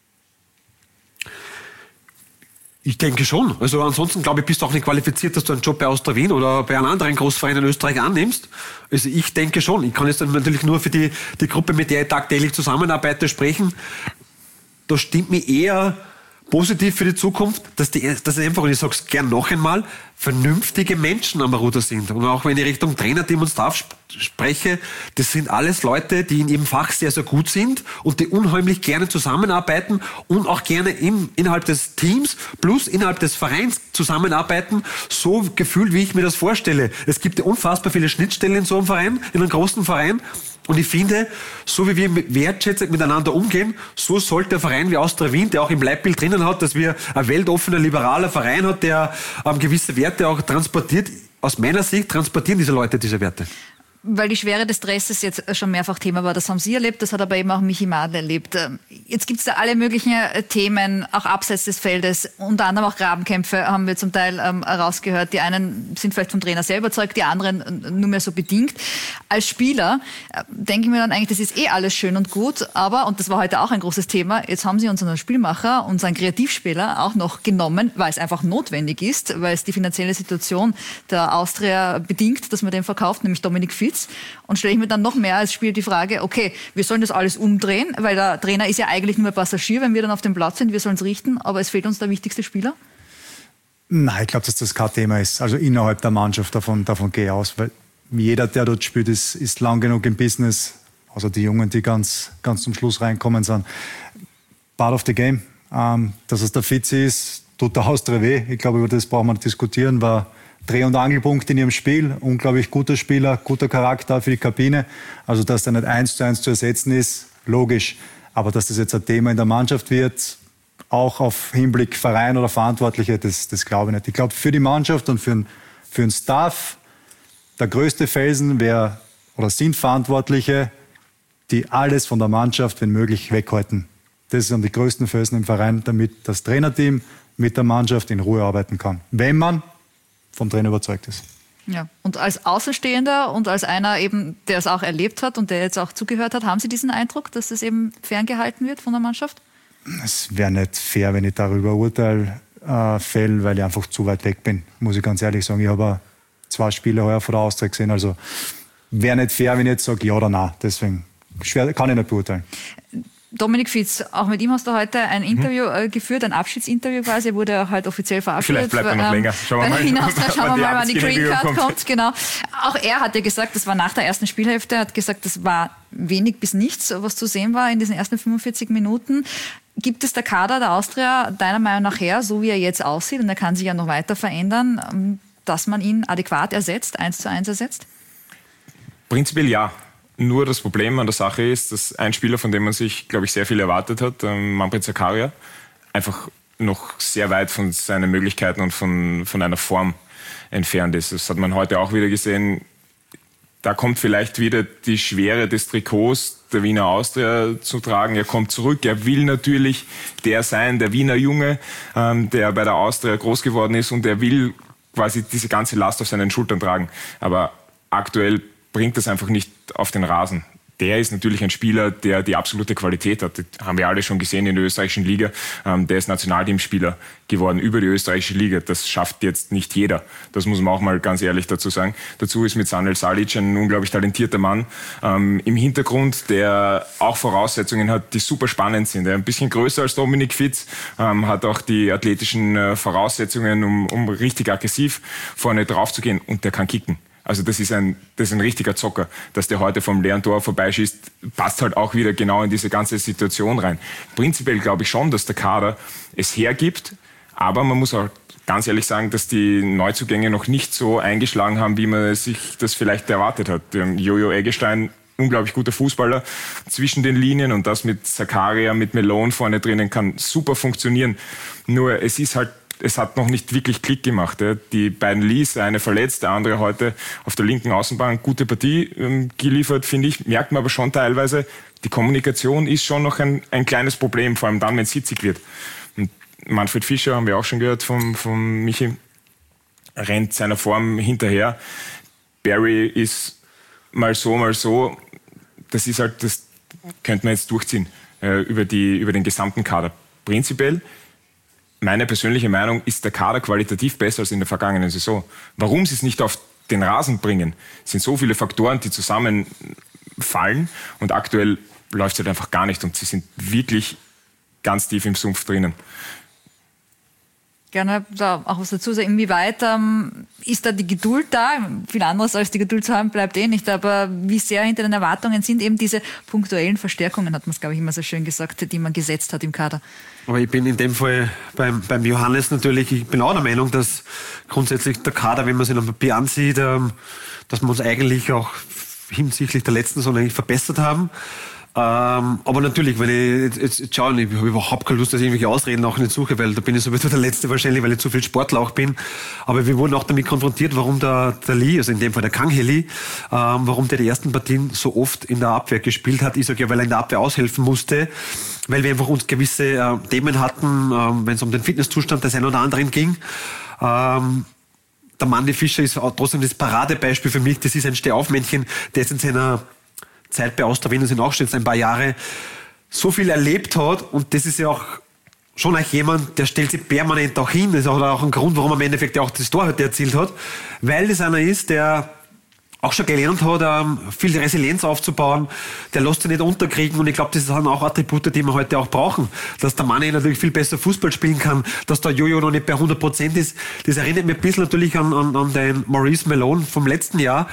Ich denke schon. Also ansonsten, glaube ich, bist du auch nicht qualifiziert, dass du einen Job bei Austria Wien oder bei einem anderen Großverein in Österreich annimmst. Also ich denke schon. Ich kann jetzt natürlich nur für die, die Gruppe, mit der ich tagtäglich zusammenarbeite, sprechen. Da stimmt mir eher positiv für die Zukunft, dass die, dass es einfach, und ich sage es gern noch einmal, vernünftige Menschen am Ruder sind. Und auch wenn ich Richtung Trainerteam und Staff spreche, das sind alles Leute, die in ihrem Fach sehr, sehr gut sind und die unheimlich gerne zusammenarbeiten und auch gerne im, innerhalb des Teams plus innerhalb des Vereins zusammenarbeiten, so gefühlt, wie ich mir das vorstelle. Es gibt ja unfassbar viele Schnittstellen in so einem Verein, in einem großen Verein. Und ich finde, so wie wir wertschätzend miteinander umgehen, so sollte der Verein wie Austria Wien, der auch im Leitbild drinnen hat, dass wir ein weltoffener, liberaler Verein hat, der ähm, gewisse Werte auch transportiert. Aus meiner Sicht transportieren diese Leute diese Werte. weil die Schwere des Stresses jetzt schon mehrfach Thema war. Das haben Sie erlebt, das hat aber eben auch Michi Madl erlebt. Jetzt gibt es da alle möglichen Themen, auch abseits des Feldes, unter anderem auch Grabenkämpfe, haben wir zum Teil ähm, rausgehört. Die einen sind vielleicht vom Trainer sehr überzeugt, die anderen nur mehr so bedingt. Als Spieler äh, denke ich mir dann eigentlich, das ist eh alles schön und gut, aber, und das war heute auch ein großes Thema, jetzt haben Sie unseren Spielmacher, unseren Kreativspieler auch noch genommen, weil es einfach notwendig ist, weil es die finanzielle Situation der Austria bedingt, dass man den verkauft, nämlich Dominik Fitz. Und stelle ich mir dann noch mehr als Spieler die Frage, okay, wir sollen das alles umdrehen, weil der Trainer ist ja eigentlich nur Passagier, wenn wir dann auf dem Platz sind, wir sollen es richten, aber es fehlt uns der wichtigste Spieler? Nein, ich glaube, dass das kein Thema ist. Also innerhalb der Mannschaft, davon, davon gehe ich aus, weil jeder, der dort spielt, ist, ist lang genug im Business, also die Jungen, die ganz, ganz zum Schluss reinkommen sind. Part of the game. Ähm, dass es der Fitzi ist, tut der Austria weh. Ich glaube, über das brauchen wir nicht diskutieren, war Dreh- und Angelpunkt in ihrem Spiel. Unglaublich guter Spieler, guter Charakter für die Kabine. Also, dass der nicht eins zu eins zu ersetzen ist, logisch. Aber dass das jetzt ein Thema in der Mannschaft wird, auch auf Hinblick Verein oder Verantwortliche, das, das glaube ich nicht. Ich glaube, für die Mannschaft und für den, für den Staff, der größte Felsen wäre oder sind Verantwortliche, die alles von der Mannschaft, wenn möglich, weghalten. Das sind die größten Felsen im Verein, damit das Trainerteam mit der Mannschaft in Ruhe arbeiten kann. Wenn man vom Trainer überzeugt ist. Ja. Und als Außenstehender und als einer eben, der es auch erlebt hat und der jetzt auch zugehört hat, haben Sie diesen Eindruck, dass das eben ferngehalten wird von der Mannschaft? Es wäre nicht fair, wenn ich darüber Urteil äh, fälle, weil ich einfach zu weit weg bin, muss ich ganz ehrlich sagen. Ich habe zwei Spiele heuer vor der Austria gesehen, also wäre nicht fair, wenn ich jetzt sage ja oder nein. Deswegen schwer, kann ich nicht beurteilen. Dominik Fitz, auch mit ihm hast du heute ein Interview mhm. äh, geführt, ein Abschiedsinterview quasi, wurde er halt offiziell verabschiedet. Vielleicht bleibt er noch ähm, länger. Schauen wir mal, hinaus, schauen wir mal wann die Green Card kommt. kommt. Genau. Auch er hat ja gesagt, das war nach der ersten Spielhälfte, er hat gesagt, das war wenig bis nichts, was zu sehen war in diesen ersten fünfundvierzig Minuten. Gibt es der Kader der Austria deiner Meinung nach her, so wie er jetzt aussieht, und er kann sich ja noch weiter verändern, dass man ihn adäquat ersetzt, eins zu eins ersetzt? Prinzipiell ja. Nur das Problem an der Sache ist, dass ein Spieler, von dem man sich, glaube ich, sehr viel erwartet hat, ähm, Manfred Zakaria, einfach noch sehr weit von seinen Möglichkeiten und von, von einer Form entfernt ist. Das hat man heute auch wieder gesehen. Da kommt vielleicht wieder die Schwere des Trikots der Wiener Austria zu tragen. Er kommt zurück. Er will natürlich der sein, der Wiener Junge, ähm, der bei der Austria groß geworden ist, und er will quasi diese ganze Last auf seinen Schultern tragen. Aber aktuell bringt das einfach nicht auf den Rasen. Der ist natürlich ein Spieler, der die absolute Qualität hat. Das haben wir alle schon gesehen in der österreichischen Liga. Der ist Nationalteamspieler geworden über die österreichische Liga. Das schafft jetzt nicht jeder. Das muss man auch mal ganz ehrlich dazu sagen. Dazu ist mit Sanel Salic ein unglaublich talentierter Mann ähm, im Hintergrund, der auch Voraussetzungen hat, die super spannend sind. Er ist ein bisschen größer als Dominik Fitz, ähm, hat auch die athletischen äh, Voraussetzungen, um, um richtig aggressiv vorne drauf zu gehen, und der kann kicken. Also das ist ein, das ist ein richtiger Zocker. Dass der heute vom leeren Tor vorbeischießt, passt halt auch wieder genau in diese ganze Situation rein. Prinzipiell glaube ich schon, dass der Kader es hergibt, aber man muss auch ganz ehrlich sagen, dass die Neuzugänge noch nicht so eingeschlagen haben, wie man sich das vielleicht erwartet hat. Jojo Eggestein, unglaublich guter Fußballer zwischen den Linien, und das mit Zakaria, mit Malone vorne drinnen kann super funktionieren. Nur es ist halt Es hat noch nicht wirklich Klick gemacht. Die beiden Lees, eine verletzt, der andere heute auf der linken Außenbahn, gute Partie ähm, geliefert, finde ich. Merkt man aber schon teilweise, die Kommunikation ist schon noch ein, ein kleines Problem, vor allem dann, wenn es hitzig wird. Und Manfred Fischer, haben wir auch schon gehört vom, vom Michi, rennt seiner Form hinterher. Barry ist mal so, mal so. Das ist halt, das könnte man jetzt durchziehen äh, über, die, über den gesamten Kader. Prinzipiell, meine persönliche Meinung, ist der Kader qualitativ besser als in der vergangenen Saison. Warum sie es nicht auf den Rasen bringen, sind so viele Faktoren, die zusammenfallen, und aktuell läuft es halt einfach gar nicht, und sie sind wirklich ganz tief im Sumpf drinnen. Gerne da auch was dazu sagen. Inwieweit ähm, ist da die Geduld da? Viel anderes als die Geduld zu haben, bleibt eh nicht. Aber wie sehr hinter den Erwartungen sind eben diese punktuellen Verstärkungen, hat man es, glaube ich, immer so schön gesagt, die man gesetzt hat im Kader. Aber ich bin in dem Fall beim, beim Johannes natürlich, ich bin auch der Meinung, dass grundsätzlich der Kader, wenn man sich am Papier ansieht, ähm, dass wir uns eigentlich auch hinsichtlich der letzten Saison eigentlich verbessert haben. Ähm, aber natürlich, wenn ich jetzt, jetzt, jetzt schaue, ich habe überhaupt keine Lust, dass ich irgendwelche Ausreden auch nicht suche, weil da bin ich sowieso der Letzte wahrscheinlich, weil ich zu viel Sportler auch bin. Aber wir wurden auch damit konfrontiert, warum der, der Lee, also in dem Fall der Kang-Hee Lee, ähm, warum der die ersten Partien so oft in der Abwehr gespielt hat. Ich sage ja, weil er in der Abwehr aushelfen musste, weil wir einfach uns gewisse äh, Themen hatten, ähm, wenn es um den Fitnesszustand des einen oder anderen ging. Ähm, der Mandy Fischer ist auch trotzdem das Paradebeispiel für mich. Das ist ein Stehaufmännchen, der jetzt in seiner Zeit bei Austria Wien sind auch schon jetzt ein paar Jahre so viel erlebt hat, und das ist ja auch schon auch jemand, der stellt sich permanent auch hin. Das ist auch ein Grund, warum er im Endeffekt ja auch das Tor heute erzielt hat, weil das einer ist, der auch schon gelernt hat, ähm, viel Resilienz aufzubauen, der lässt sich nicht unterkriegen, und ich glaube, das sind auch Attribute, die wir heute auch brauchen, dass der Manni natürlich viel besser Fußball spielen kann, dass der Jojo noch nicht bei hundert Prozent ist. Das erinnert mich ein bisschen natürlich an, an, an den Maurice Malone vom letzten Jahr,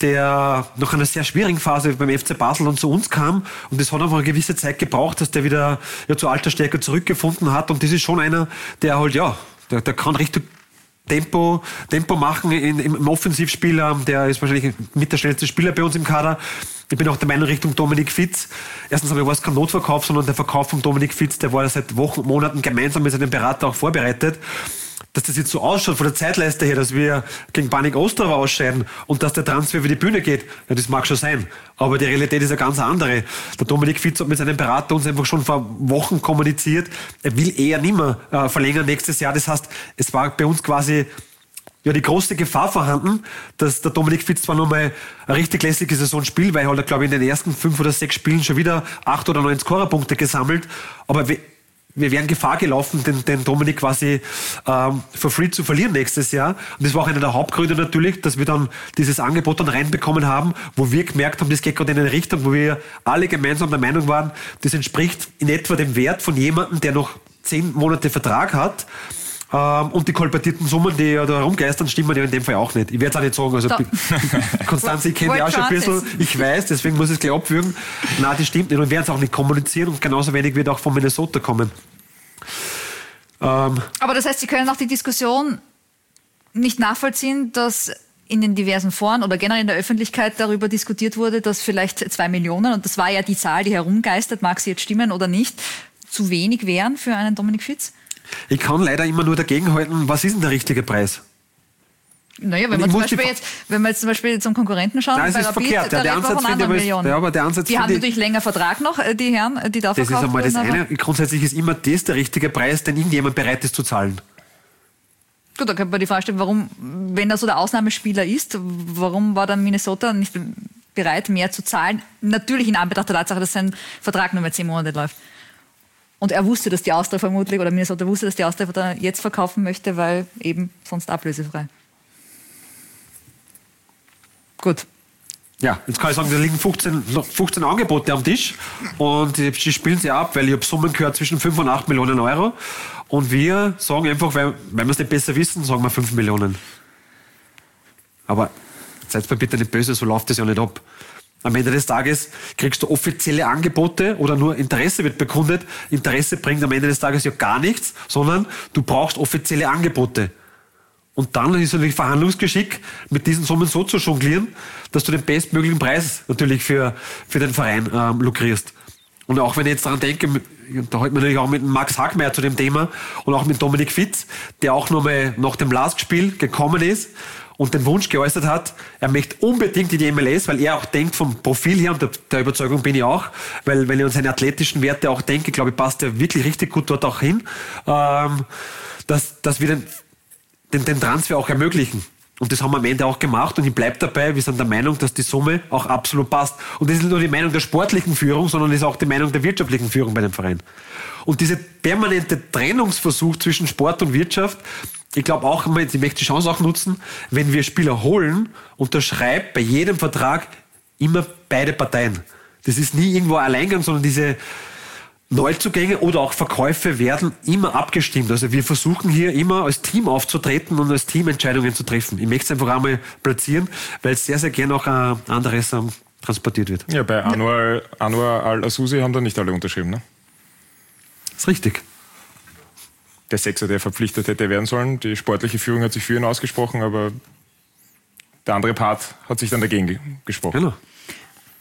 der nach einer sehr schwierigen Phase beim F C Basel und zu uns kam, und das hat einfach eine gewisse Zeit gebraucht, dass der wieder ja, zur Altersstärke zurückgefunden hat, und das ist schon einer, der halt, ja, der, der kann richtig Tempo, Tempo machen in, im, im Offensivspiel. Der ist wahrscheinlich mit der schnellste Spieler bei uns im Kader. Ich bin auch der Meinung Richtung Dominik Fitz. Erstens aber war es kein Notverkauf, sondern der Verkauf von Dominik Fitz, der war seit Wochen, Monaten gemeinsam mit seinem Berater auch vorbereitet. Dass das jetzt so ausschaut von der Zeitleiste her, dass wir gegen Banik Ostrava ausscheiden und dass der Transfer über die Bühne geht, ja, das mag schon sein. Aber die Realität ist eine ganz andere. Der Dominik Fitz hat mit seinem Berater uns einfach schon vor Wochen kommuniziert, er will eher nicht mehr äh, verlängern nächstes Jahr. Das heißt, es war bei uns quasi ja die große Gefahr vorhanden, dass der Dominik Fitz zwar nochmal eine richtig lässige Saison spielt, weil er hat, glaube ich, in den ersten fünf oder sechs Spielen schon wieder acht oder neun Scorerpunkte gesammelt, aber wir Wir wären Gefahr gelaufen, den, den Dominik quasi ähm, for free zu verlieren nächstes Jahr. Und das war auch einer der Hauptgründe natürlich, dass wir dann dieses Angebot dann reinbekommen haben, wo wir gemerkt haben, das geht gerade in eine Richtung, wo wir alle gemeinsam der Meinung waren, das entspricht in etwa dem Wert von jemandem, der noch zehn Monate Vertrag hat. Ähm, und die kolportierten Summen, die ja da herumgeistern, stimmen ja in dem Fall auch nicht. Ich werde es auch nicht sagen. Also Konstanze, ich kenne die auch schon ein bisschen. Ich weiß, deswegen muss ich es gleich abwürgen. Nein, das stimmt nicht. Und werden es auch nicht kommunizieren. Und genauso wenig wird auch von Minnesota kommen. Ähm, Aber das heißt, Sie können auch die Diskussion nicht nachvollziehen, dass in den diversen Foren oder generell in der Öffentlichkeit darüber diskutiert wurde, dass vielleicht zwei Millionen, und das war ja die Zahl, die herumgeistert, mag sie jetzt stimmen oder nicht, zu wenig wären für einen Dominik Fitz? Ich kann leider immer nur dagegenhalten, was ist denn der richtige Preis? Naja, wenn wir, zum Beispiel jetzt, wenn wir jetzt zum Beispiel zum Konkurrenten schauen, Nein, das ist Rapid, verkehrt. Ja, der Ansatz finde ich, ja, aber der Ansatz die haben ich, natürlich länger Vertrag noch, die Herren, die da das verkauft Das ist einmal wurden, das eine. Grundsätzlich ist immer das der richtige Preis, den irgendjemand bereit ist zu zahlen. Gut, da könnte man die Frage stellen, warum, wenn er so der Ausnahmespieler ist, warum war dann Minnesota nicht bereit, mehr zu zahlen? Natürlich in Anbetracht der Tatsache, dass sein Vertrag nur mehr zehn Monate läuft. Und er wusste, dass die Austria vermutlich, oder Minnesota wusste, dass die Austria jetzt verkaufen möchte, weil eben sonst ablösefrei. Gut. Ja, jetzt kann ich sagen, da liegen fünfzehn, fünfzehn Angebote am Tisch und die, die spielen sie ab, weil ich habe Summen gehört zwischen fünf und acht Millionen Euro. Und wir sagen einfach, weil, weil wir es nicht besser wissen, sagen wir fünf Millionen. Aber seid mir bitte nicht böse, so läuft das ja nicht ab. Am Ende des Tages kriegst du offizielle Angebote oder nur Interesse wird bekundet. Interesse bringt am Ende des Tages ja gar nichts, sondern du brauchst offizielle Angebote. Und dann ist natürlich Verhandlungsgeschick, mit diesen Summen so zu jonglieren, dass du den bestmöglichen Preis natürlich für, für den Verein ähm, lukrierst. Und auch wenn ich jetzt daran denke, da halten wir natürlich auch mit Max Hagmeier zu dem Thema und auch mit Dominik Fitz, der auch nochmal nach dem Lastspiel gekommen ist und den Wunsch geäußert hat, er möchte unbedingt in die M L S, weil er auch denkt vom Profil her, und der, der Überzeugung bin ich auch, weil wenn ich an seine athletischen Werte auch denke, glaube ich, passt er wirklich richtig gut dort auch hin, ähm, dass, dass wir den, den, den Transfer auch ermöglichen. Und das haben wir am Ende auch gemacht und ich bleibe dabei, wir sind der Meinung, dass die Summe auch absolut passt. Und das ist nicht nur die Meinung der sportlichen Führung, sondern das ist auch die Meinung der wirtschaftlichen Führung bei dem Verein. Und dieser permanente Trennungsversuch zwischen Sport und Wirtschaft, ich glaube auch, ich möchte die Chance auch nutzen, wenn wir Spieler holen, unterschreibt bei jedem Vertrag immer beide Parteien. Das ist nie irgendwo ein Alleingang, sondern diese Neuzugänge oder auch Verkäufe werden immer abgestimmt. Also wir versuchen hier immer als Team aufzutreten und als Team Entscheidungen zu treffen. Ich möchte es einfach einmal platzieren, weil es sehr, sehr gerne auch ein anderes ähm, transportiert wird. Ja, bei Anwar, Anwar Al-Asusi haben da nicht alle unterschrieben, ne? Das ist richtig. Der Sechser, der verpflichtet hätte werden sollen. Die sportliche Führung hat sich für ihn ausgesprochen, aber der andere Part hat sich dann dagegen gesprochen. Genau.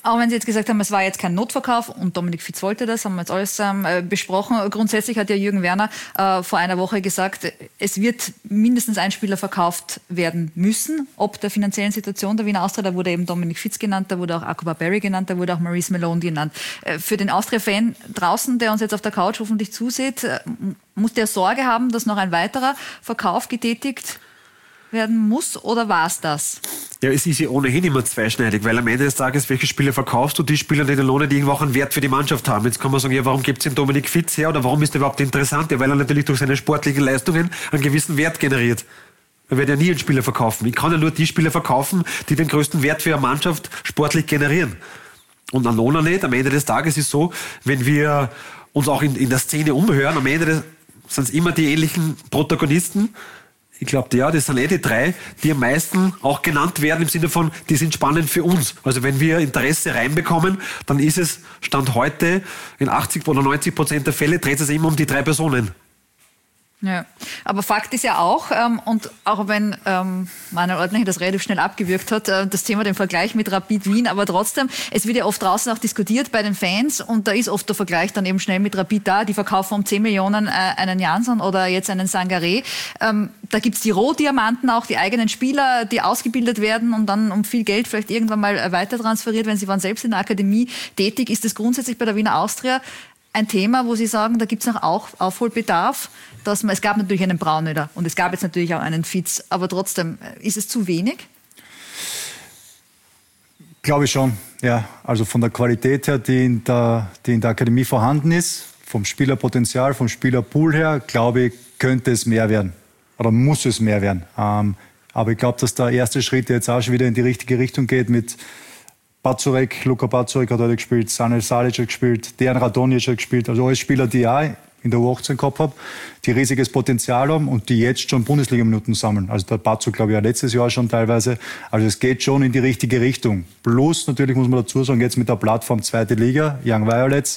Auch wenn Sie jetzt gesagt haben, es war jetzt kein Notverkauf und Dominik Fitz wollte das, haben wir jetzt alles ähm, besprochen. Grundsätzlich hat ja Jürgen Werner äh, vor einer Woche gesagt, es wird mindestens ein Spieler verkauft werden müssen, ob der finanziellen Situation der Wiener Austria. Da wurde eben Dominik Fitz genannt, da wurde auch Akuba Barry genannt, da wurde auch Maurice Malone genannt. Äh, für den Austria-Fan draußen, der uns jetzt auf der Couch hoffentlich zusieht, äh, muss der Sorge haben, dass noch ein weiterer Verkauf getätigt werden muss, oder war es das? Ja, es ist ja ohnehin immer zweischneidig, weil am Ende des Tages, welche Spieler verkaufst du, die Spieler, die den Lohn nicht irgendwo auch einen Wert für die Mannschaft haben. Jetzt kann man sagen, ja, warum gibt es den Dominik Fitz her oder warum ist er überhaupt interessant? Ja, weil er natürlich durch seine sportlichen Leistungen einen gewissen Wert generiert. Er wird ja nie einen Spieler verkaufen. Ich kann ja nur die Spieler verkaufen, die den größten Wert für eine Mannschaft sportlich generieren. Und an Lohner nicht. Am Ende des Tages ist es so, wenn wir uns auch in, in der Szene umhören, am Ende sind es immer die ähnlichen Protagonisten. Ich glaube, ja, das sind eh die drei, die am meisten auch genannt werden im Sinne von, die sind spannend für uns. Also wenn wir Interesse reinbekommen, dann ist es Stand heute in achtzig oder neunzig Prozent der Fälle dreht es immer um die drei Personen. Ja, aber Fakt ist ja auch, ähm, und auch wenn ähm, Manuel Ortlinger das relativ schnell abgewürgt hat, äh, das Thema den Vergleich mit Rapid Wien, aber trotzdem, es wird ja oft draußen auch diskutiert bei den Fans und da ist oft der Vergleich dann eben schnell mit Rapid da, die verkaufen um zehn Millionen äh, einen Jansson oder jetzt einen Sangaré. Ähm, da gibt's die Rohdiamanten auch, die eigenen Spieler, die ausgebildet werden und dann um viel Geld vielleicht irgendwann mal weiter transferiert, wenn sie waren selbst in der Akademie tätig. Ist das grundsätzlich bei der Wiener Austria ein Thema, wo Sie sagen, da gibt es noch auch Aufholbedarf? Dass man, es gab natürlich einen Braunöder und es gab jetzt natürlich auch einen Fitz, aber trotzdem, ist es zu wenig? Glaube ich schon, ja. Also von der Qualität her, die in der, die in der Akademie vorhanden ist, vom Spielerpotenzial, vom Spielerpool her, glaube ich, könnte es mehr werden. Oder muss es mehr werden. Ähm, aber ich glaube, dass der erste Schritt jetzt auch schon wieder in die richtige Richtung geht mit Pacurek, Luka Pacurek hat heute gespielt, Sanel Salic hat gespielt, Dejan Radonjic hat gespielt. Also alles Spieler, die ich auch in der U achtzehn gehabt habe, die riesiges Potenzial haben und die jetzt schon Bundesliga-Minuten sammeln. Also der Pacurek, glaube ich, auch letztes Jahr schon teilweise. Also es geht schon in die richtige Richtung. Plus, natürlich muss man dazu sagen, jetzt mit der Plattform zweite Liga, Young Violets,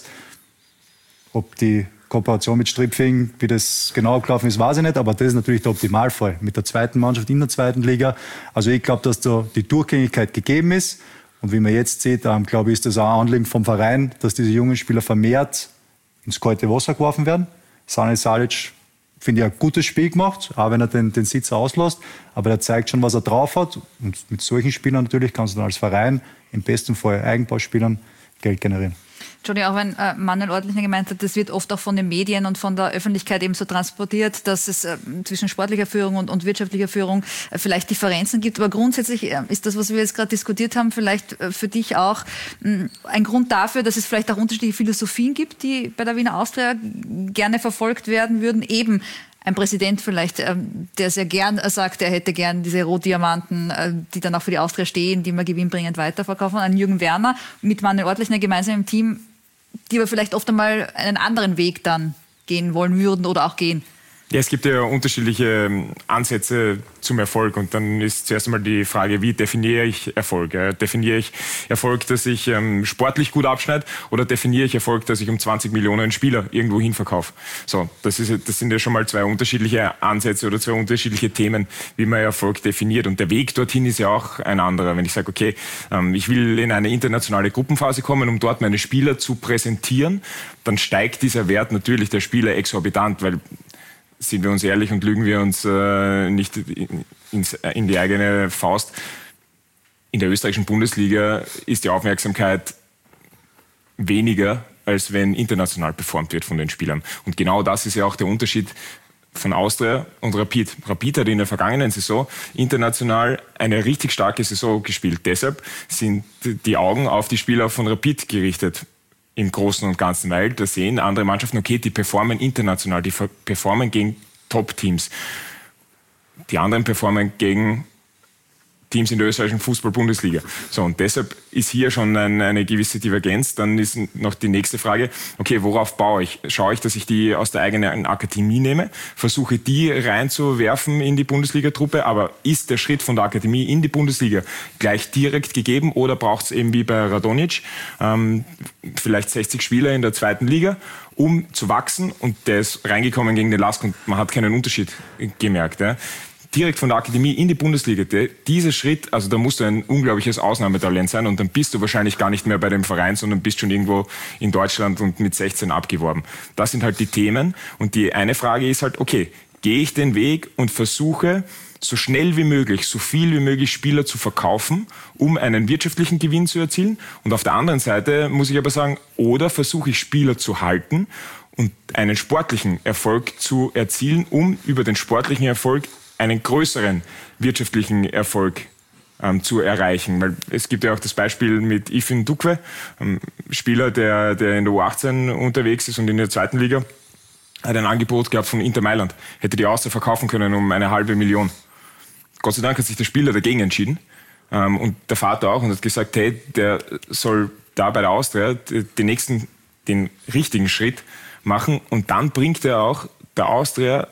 ob die Kooperation mit Stripfing, wie das genau abgelaufen ist, weiß ich nicht, aber das ist natürlich der Optimalfall mit der zweiten Mannschaft in der zweiten Liga. Also ich glaube, dass da die Durchgängigkeit gegeben ist. Und wie man jetzt sieht, ähm, glaube ich, ist das auch ein Anliegen vom Verein, dass diese jungen Spieler vermehrt ins kalte Wasser geworfen werden. Sanel Salic, finde ich, ein gutes Spiel gemacht, auch wenn er den, den Sitzer auslässt. Aber er zeigt schon, was er drauf hat. Und mit solchen Spielern natürlich kannst du dann als Verein im besten Fall Eigenbauspielern Geld generieren. Johnny, auch wenn äh, Manuel Ortlinger gemeint hat, das wird oft auch von den Medien und von der Öffentlichkeit eben so transportiert, dass es äh, zwischen sportlicher Führung und, und wirtschaftlicher Führung äh, vielleicht Differenzen gibt. Aber grundsätzlich äh, ist das, was wir jetzt gerade diskutiert haben, vielleicht äh, für dich auch mh, ein Grund dafür, dass es vielleicht auch unterschiedliche Philosophien gibt, die bei der Wiener Austria gerne verfolgt werden würden. Eben ein Präsident vielleicht, ähm, der sehr gern sagt, er hätte gern diese Rohdiamanten, äh, die dann auch für die Austria stehen, die man gewinnbringend weiterverkaufen. Ein Jürgen Werner mit Manuel Ortlinger gemeinsam im Team, die aber vielleicht oft einmal einen anderen Weg dann gehen wollen würden oder auch gehen. Ja, es gibt ja unterschiedliche Ansätze zum Erfolg und dann ist zuerst einmal die Frage, wie definiere ich Erfolg? Ja, definiere ich Erfolg, dass ich ähm, sportlich gut abschneide oder definiere ich Erfolg, dass ich um zwanzig Millionen Spieler irgendwo hin verkaufe? So, das, ist, das sind ja schon mal zwei unterschiedliche Ansätze oder zwei unterschiedliche Themen, wie man Erfolg definiert und der Weg dorthin ist ja auch ein anderer. Wenn ich sage, okay, ähm, ich will in eine internationale Gruppenphase kommen, um dort meine Spieler zu präsentieren, dann steigt dieser Wert natürlich der Spieler exorbitant, weil sind wir uns ehrlich und lügen wir uns äh, nicht ins, in die eigene Faust. In der österreichischen Bundesliga ist die Aufmerksamkeit weniger, als wenn international performt wird von den Spielern. Und genau das ist ja auch der Unterschied von Austria und Rapid. Rapid hat in der vergangenen Saison international eine richtig starke Saison gespielt. Deshalb sind die Augen auf die Spieler von Rapid gerichtet. Im Großen und Ganzen, weil da sehen andere Mannschaften, okay, die performen international, die performen gegen Top-Teams. Die anderen performen gegen Teams in der österreichischen Fußball-Bundesliga. So, und deshalb ist hier schon ein, eine gewisse Divergenz. Dann ist noch die nächste Frage, okay, worauf baue ich? Schaue ich, dass ich die aus der eigenen Akademie nehme, versuche die reinzuwerfen in die Bundesliga-Truppe, aber ist der Schritt von der Akademie in die Bundesliga gleich direkt gegeben oder braucht es eben wie bei Radonjic ähm, vielleicht sechzig Spieler in der zweiten Liga, um zu wachsen und der ist reingekommen gegen den Lask und man hat keinen Unterschied gemerkt. Ja? direkt von der Akademie in die Bundesliga, der, dieser Schritt, also da musst du ein unglaubliches Ausnahmetalent sein und dann bist du wahrscheinlich gar nicht mehr bei dem Verein, sondern bist schon irgendwo in Deutschland und mit sechzehn abgeworben. Das sind halt die Themen und die eine Frage ist halt, okay, gehe ich den Weg und versuche, so schnell wie möglich, so viel wie möglich Spieler zu verkaufen, um einen wirtschaftlichen Gewinn zu erzielen. Und auf der anderen Seite muss ich aber sagen, oder versuche ich Spieler zu halten und einen sportlichen Erfolg zu erzielen, um über den sportlichen Erfolg einen größeren wirtschaftlichen Erfolg ähm, zu erreichen. Weil es gibt ja auch das Beispiel mit Ifin Dukwe, ähm, Spieler, der, der in der U achtzehn unterwegs ist und in der zweiten Liga, hat ein Angebot gehabt von Inter Mailand. Hätte die Austria verkaufen können um eine halbe Million. Gott sei Dank hat sich der Spieler dagegen entschieden. Ähm, und der Vater auch und hat gesagt, hey, der soll da bei der Austria den nächsten, den richtigen Schritt machen. Und dann bringt er auch der Austria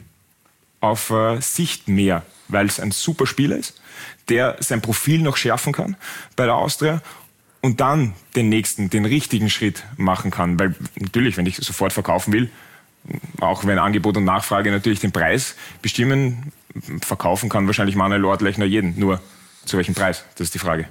auf äh, Sicht mehr, weil es ein super Spieler ist, der sein Profil noch schärfen kann bei der Austria und dann den nächsten, den richtigen Schritt machen kann. Weil natürlich, wenn ich sofort verkaufen will, auch wenn Angebot und Nachfrage natürlich den Preis bestimmen, verkaufen kann wahrscheinlich Manuel Ortlechner jeden. Nur zu welchem Preis? Das ist die Frage.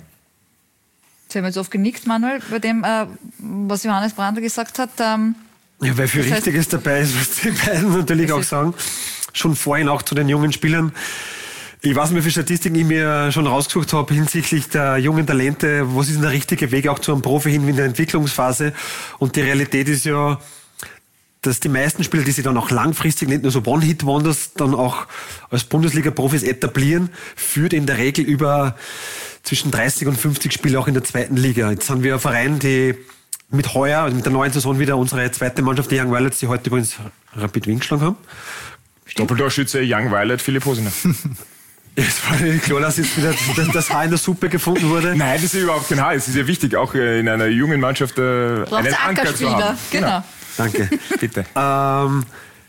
Sie haben jetzt oft genickt, Manuel, bei dem, äh, was Johannes Brandl gesagt hat. Ähm, ja, weil viel Richtiges dabei ist, was die beiden natürlich auch sagen. Schon vorhin auch zu den jungen Spielern. Ich weiß nicht, wie viele Statistiken ich mir schon rausgesucht habe hinsichtlich der jungen Talente. Was ist denn der richtige Weg auch zu einem Profi hin in der Entwicklungsphase? Und die Realität ist ja, dass die meisten Spieler, die sich dann auch langfristig, nicht nur so One-Hit-Wonders, dann auch als Bundesliga-Profis etablieren, führt in der Regel über zwischen dreißig und fünfzig Spiele auch in der zweiten Liga. Jetzt haben wir einen Verein, die mit heuer, also mit der neuen Saison wieder unsere zweite Mannschaft, die Young Violets, die heute übrigens Rapid Wien geschlagen haben. Doppeltorschütze Young Violet, Philipp Hosiner. Es war nicht klar, dass jetzt wieder das, das Haar in der Suppe gefunden wurde. Nein, das ist überhaupt kein Haar. Es ist ja wichtig, auch in einer jungen Mannschaft äh, einen Anker zu haben. Genau. genau. Danke. Bitte. Ähm,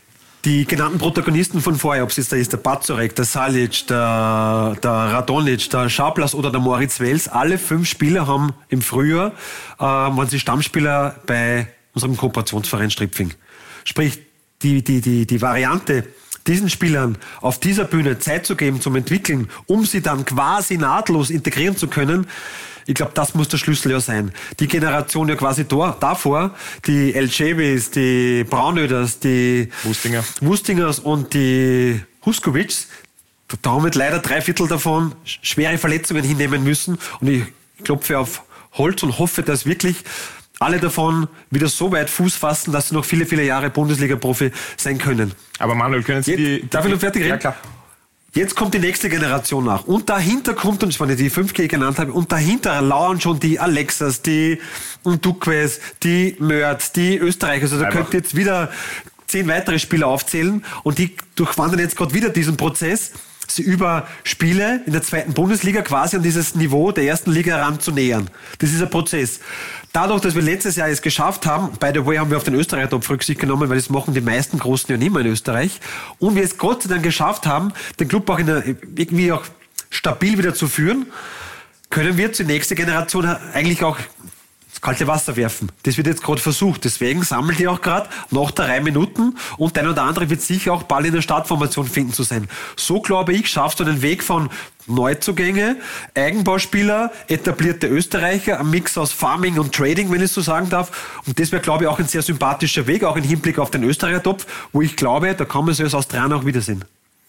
die genannten Protagonisten von vorher, ob es jetzt da ist der Bazorek, der Salic, der, der Radonic, der Schablas oder der Moritz Wels, alle fünf Spieler haben im Frühjahr, äh, waren sie Stammspieler bei unserem Kooperationsverein Stripfing. Sprich, die, die, die, die Variante, diesen Spielern auf dieser Bühne Zeit zu geben zum Entwickeln, um sie dann quasi nahtlos integrieren zu können, ich glaube, das muss der Schlüssel ja sein. Die Generation ja quasi da, davor, die El Chevis, die Braunöders, die Wustinger. Wustingers und die Huskovics, da haben wir leider drei Viertel davon schwere Verletzungen hinnehmen müssen. Und ich klopfe auf Holz und hoffe, dass wirklich alle davon wieder so weit Fuß fassen, dass sie noch viele, viele Jahre Bundesliga-Profi sein können. Aber Manuel, können Sie Jetzt, die, die... Darf ich noch fertig reden? Ja, klar. Jetzt kommt die nächste Generation nach. Und dahinter kommt, und wenn ich die fünf G genannt habe, und dahinter lauern schon die Alexas, die Duques, die Mörds, die Österreicher. Also da könnt ihr jetzt wieder zehn weitere Spieler aufzählen und die durchwandern jetzt gerade wieder diesen Prozess, sie über Spiele in der zweiten Bundesliga quasi an dieses Niveau der ersten Liga heranzunähern. Das ist ein Prozess. Dadurch, dass wir letztes Jahr es geschafft haben, by the way haben wir auf den Österreicher-Topf Rücksicht genommen, weil das machen die meisten Großen ja nicht mehr in Österreich, und wir es Gott sei Dank geschafft haben, den Club auch in der, irgendwie auch stabil wieder zu führen, können wir zur nächsten Generation eigentlich auch das kalte Wasser werfen. Das wird jetzt gerade versucht. Deswegen sammelt ihr auch gerade noch drei Minuten und der eine oder andere wird sicher auch bald in der Startformation finden zu sein. So, glaube ich, schaffst du einen Weg von Neuzugänge, Eigenbauspieler, etablierte Österreicher, ein Mix aus Farming und Trading, wenn ich so sagen darf. Und das wäre, glaube ich, auch ein sehr sympathischer Weg, auch im Hinblick auf den Österreicher-Topf, wo ich glaube, da kann man sich als Australier auch wiedersehen.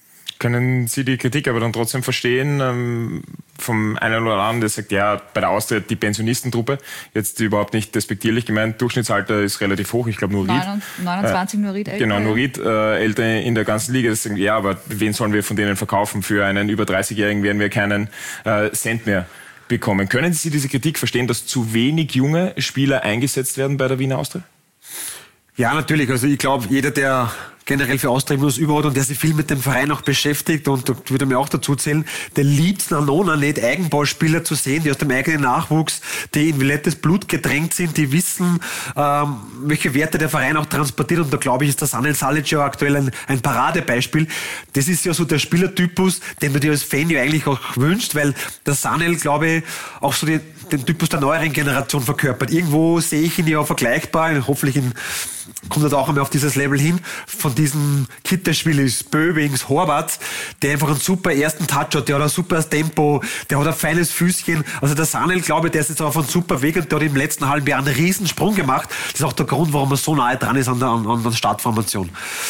Können Sie die Kritik aber dann trotzdem verstehen ähm, vom einen oder anderen, der sagt, ja, bei der Austria die Pensionistentruppe, jetzt überhaupt nicht despektierlich gemeint, Durchschnittsalter ist relativ hoch, ich glaube Nurid. neunundzwanzig äh, Nurid älter. Genau, Nurid äh, älter in der ganzen Liga. Das sagen, ja, aber wen sollen wir von denen verkaufen? Für einen über dreißigjährigen werden wir keinen äh, Cent mehr bekommen. Können Sie diese Kritik verstehen, dass zu wenig junge Spieler eingesetzt werden bei der Wiener Austria? Ja, natürlich. Also ich glaube, jeder, der generell für Austria Minus überhaupt und der sich viel mit dem Verein auch beschäftigt, und da würde mir auch dazu zählen, der liebt es Nona nicht, Eigenbauspieler zu sehen, die aus dem eigenen Nachwuchs, die in violettes Blut gedrängt sind, die wissen, ähm, welche Werte der Verein auch transportiert, und da glaube ich, ist der Sanel Salic ja aktuell ein, ein Paradebeispiel. Das ist ja so der Spielertypus, den du dir als Fan ja eigentlich auch wünschst, weil der Sanel, glaube ich, auch so die, den Typus der neueren Generation verkörpert. Irgendwo sehe ich ihn ja vergleichbar, hoffentlich in kommt halt auch einmal auf dieses Level hin, von diesen Kitteschwillis, Böbings, Horvaths, der einfach einen super ersten Touch hat, der hat ein super Tempo, der hat ein feines Füßchen. Also der Sanel, glaube ich, der ist jetzt auf einem super Weg und der hat im letzten halben Jahr einen riesen Sprung gemacht. Das ist auch der Grund, warum er so nahe dran ist an der, an, an der Startformation.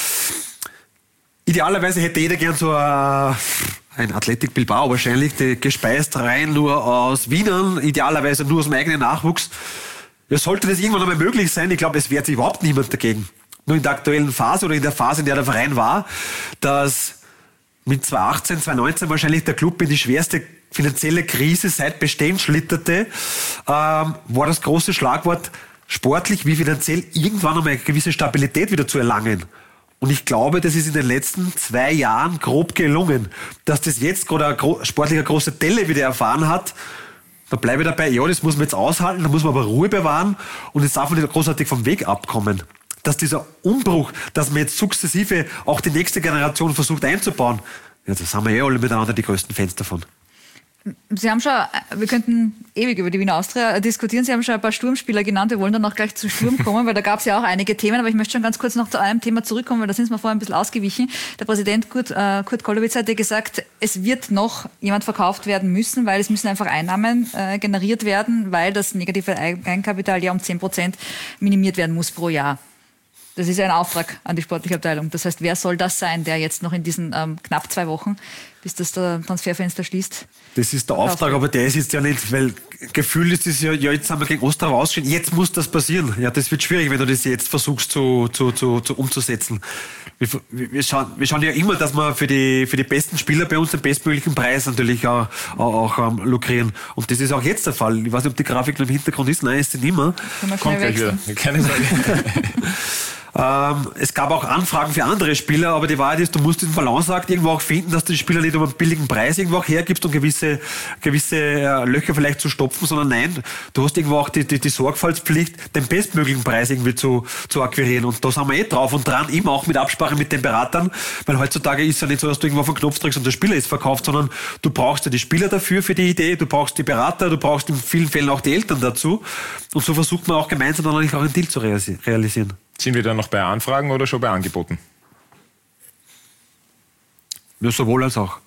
Idealerweise hätte jeder gern so ein, ein Athletic Bilbao wahrscheinlich, die gespeist rein nur aus Wienern, idealerweise nur aus dem eigenen Nachwuchs. Ja, sollte das irgendwann einmal möglich sein, ich glaube, es wehrt sich überhaupt niemand dagegen. Nur in der aktuellen Phase oder in der Phase, in der der Verein war, dass mit zwanzig achtzehn, zwanzig neunzehn wahrscheinlich der Club in die schwerste finanzielle Krise seit Bestehen schlitterte, ähm, war das große Schlagwort, sportlich wie finanziell irgendwann einmal eine gewisse Stabilität wieder zu erlangen. Und ich glaube, das ist in den letzten zwei Jahren grob gelungen. Dass das jetzt gerade ein gro- sportlicher große Delle wieder erfahren hat, da bleibe ich dabei, ja, das muss man jetzt aushalten, da muss man aber Ruhe bewahren und jetzt darf man nicht großartig vom Weg abkommen. Dass dieser Umbruch, dass man jetzt sukzessive auch die nächste Generation versucht einzubauen, ja, da sind wir eh alle miteinander die größten Fans davon. Sie haben schon, wir könnten ewig über die Wiener Austria diskutieren. Sie haben schon ein paar Sturmspieler genannt. Wir wollen dann noch gleich zu Sturm kommen, weil da gab es ja auch einige Themen. Aber ich möchte schon ganz kurz noch zu einem Thema zurückkommen, weil da sind wir vorher ein bisschen ausgewichen. Der Präsident Kurt, äh, Kurt Kollowitz hat ja gesagt, es wird noch jemand verkauft werden müssen, weil es müssen einfach Einnahmen äh, generiert werden, weil das negative Eigenkapital ja um zehn Prozent minimiert werden muss pro Jahr. Das ist ja ein Auftrag an die sportliche Abteilung. Das heißt, wer soll das sein, der jetzt noch in diesen ähm, knapp zwei Wochen, bis das der Transferfenster schließt? Das ist der Auftrag, aber der ist jetzt ja nicht, weil gefühlt ist es ja, ja, jetzt haben wir gegen Ostrava ausgeschieden, jetzt muss das passieren. Ja, das wird schwierig, wenn du das jetzt versuchst zu, zu, zu, zu umzusetzen. Wir, wir, schauen, wir schauen ja immer, dass wir für die, für die besten Spieler bei uns den bestmöglichen Preis natürlich auch, auch, auch ähm, lukrieren. Und das ist auch jetzt der Fall. Ich weiß nicht, ob die Grafik noch im Hintergrund ist. Nein, ist sie nicht mehr. Kommt gleich wieder. Keine Sorge. Ähm, es gab auch Anfragen für andere Spieler, aber die Wahrheit ist, du musst diesen Balanceakt irgendwo auch finden, dass du die Spieler nicht um einen billigen Preis irgendwo auch hergibst, um gewisse, gewisse äh, Löcher vielleicht zu stopfen, sondern nein, du hast irgendwo auch die, die, die Sorgfaltspflicht, den bestmöglichen Preis irgendwie zu, zu akquirieren. Und da sind wir eh drauf und dran, immer auch mit Absprache mit den Beratern, weil heutzutage ist ja nicht so, dass du irgendwo auf den Knopf drückst und der Spieler ist verkauft, sondern du brauchst ja die Spieler dafür, für die Idee, du brauchst die Berater, du brauchst in vielen Fällen auch die Eltern dazu. Und so versucht man auch gemeinsam dann eigentlich auch einen Deal zu realisieren. Sind wir dann noch bei Anfragen oder schon bei Angeboten? Ja, sowohl als auch.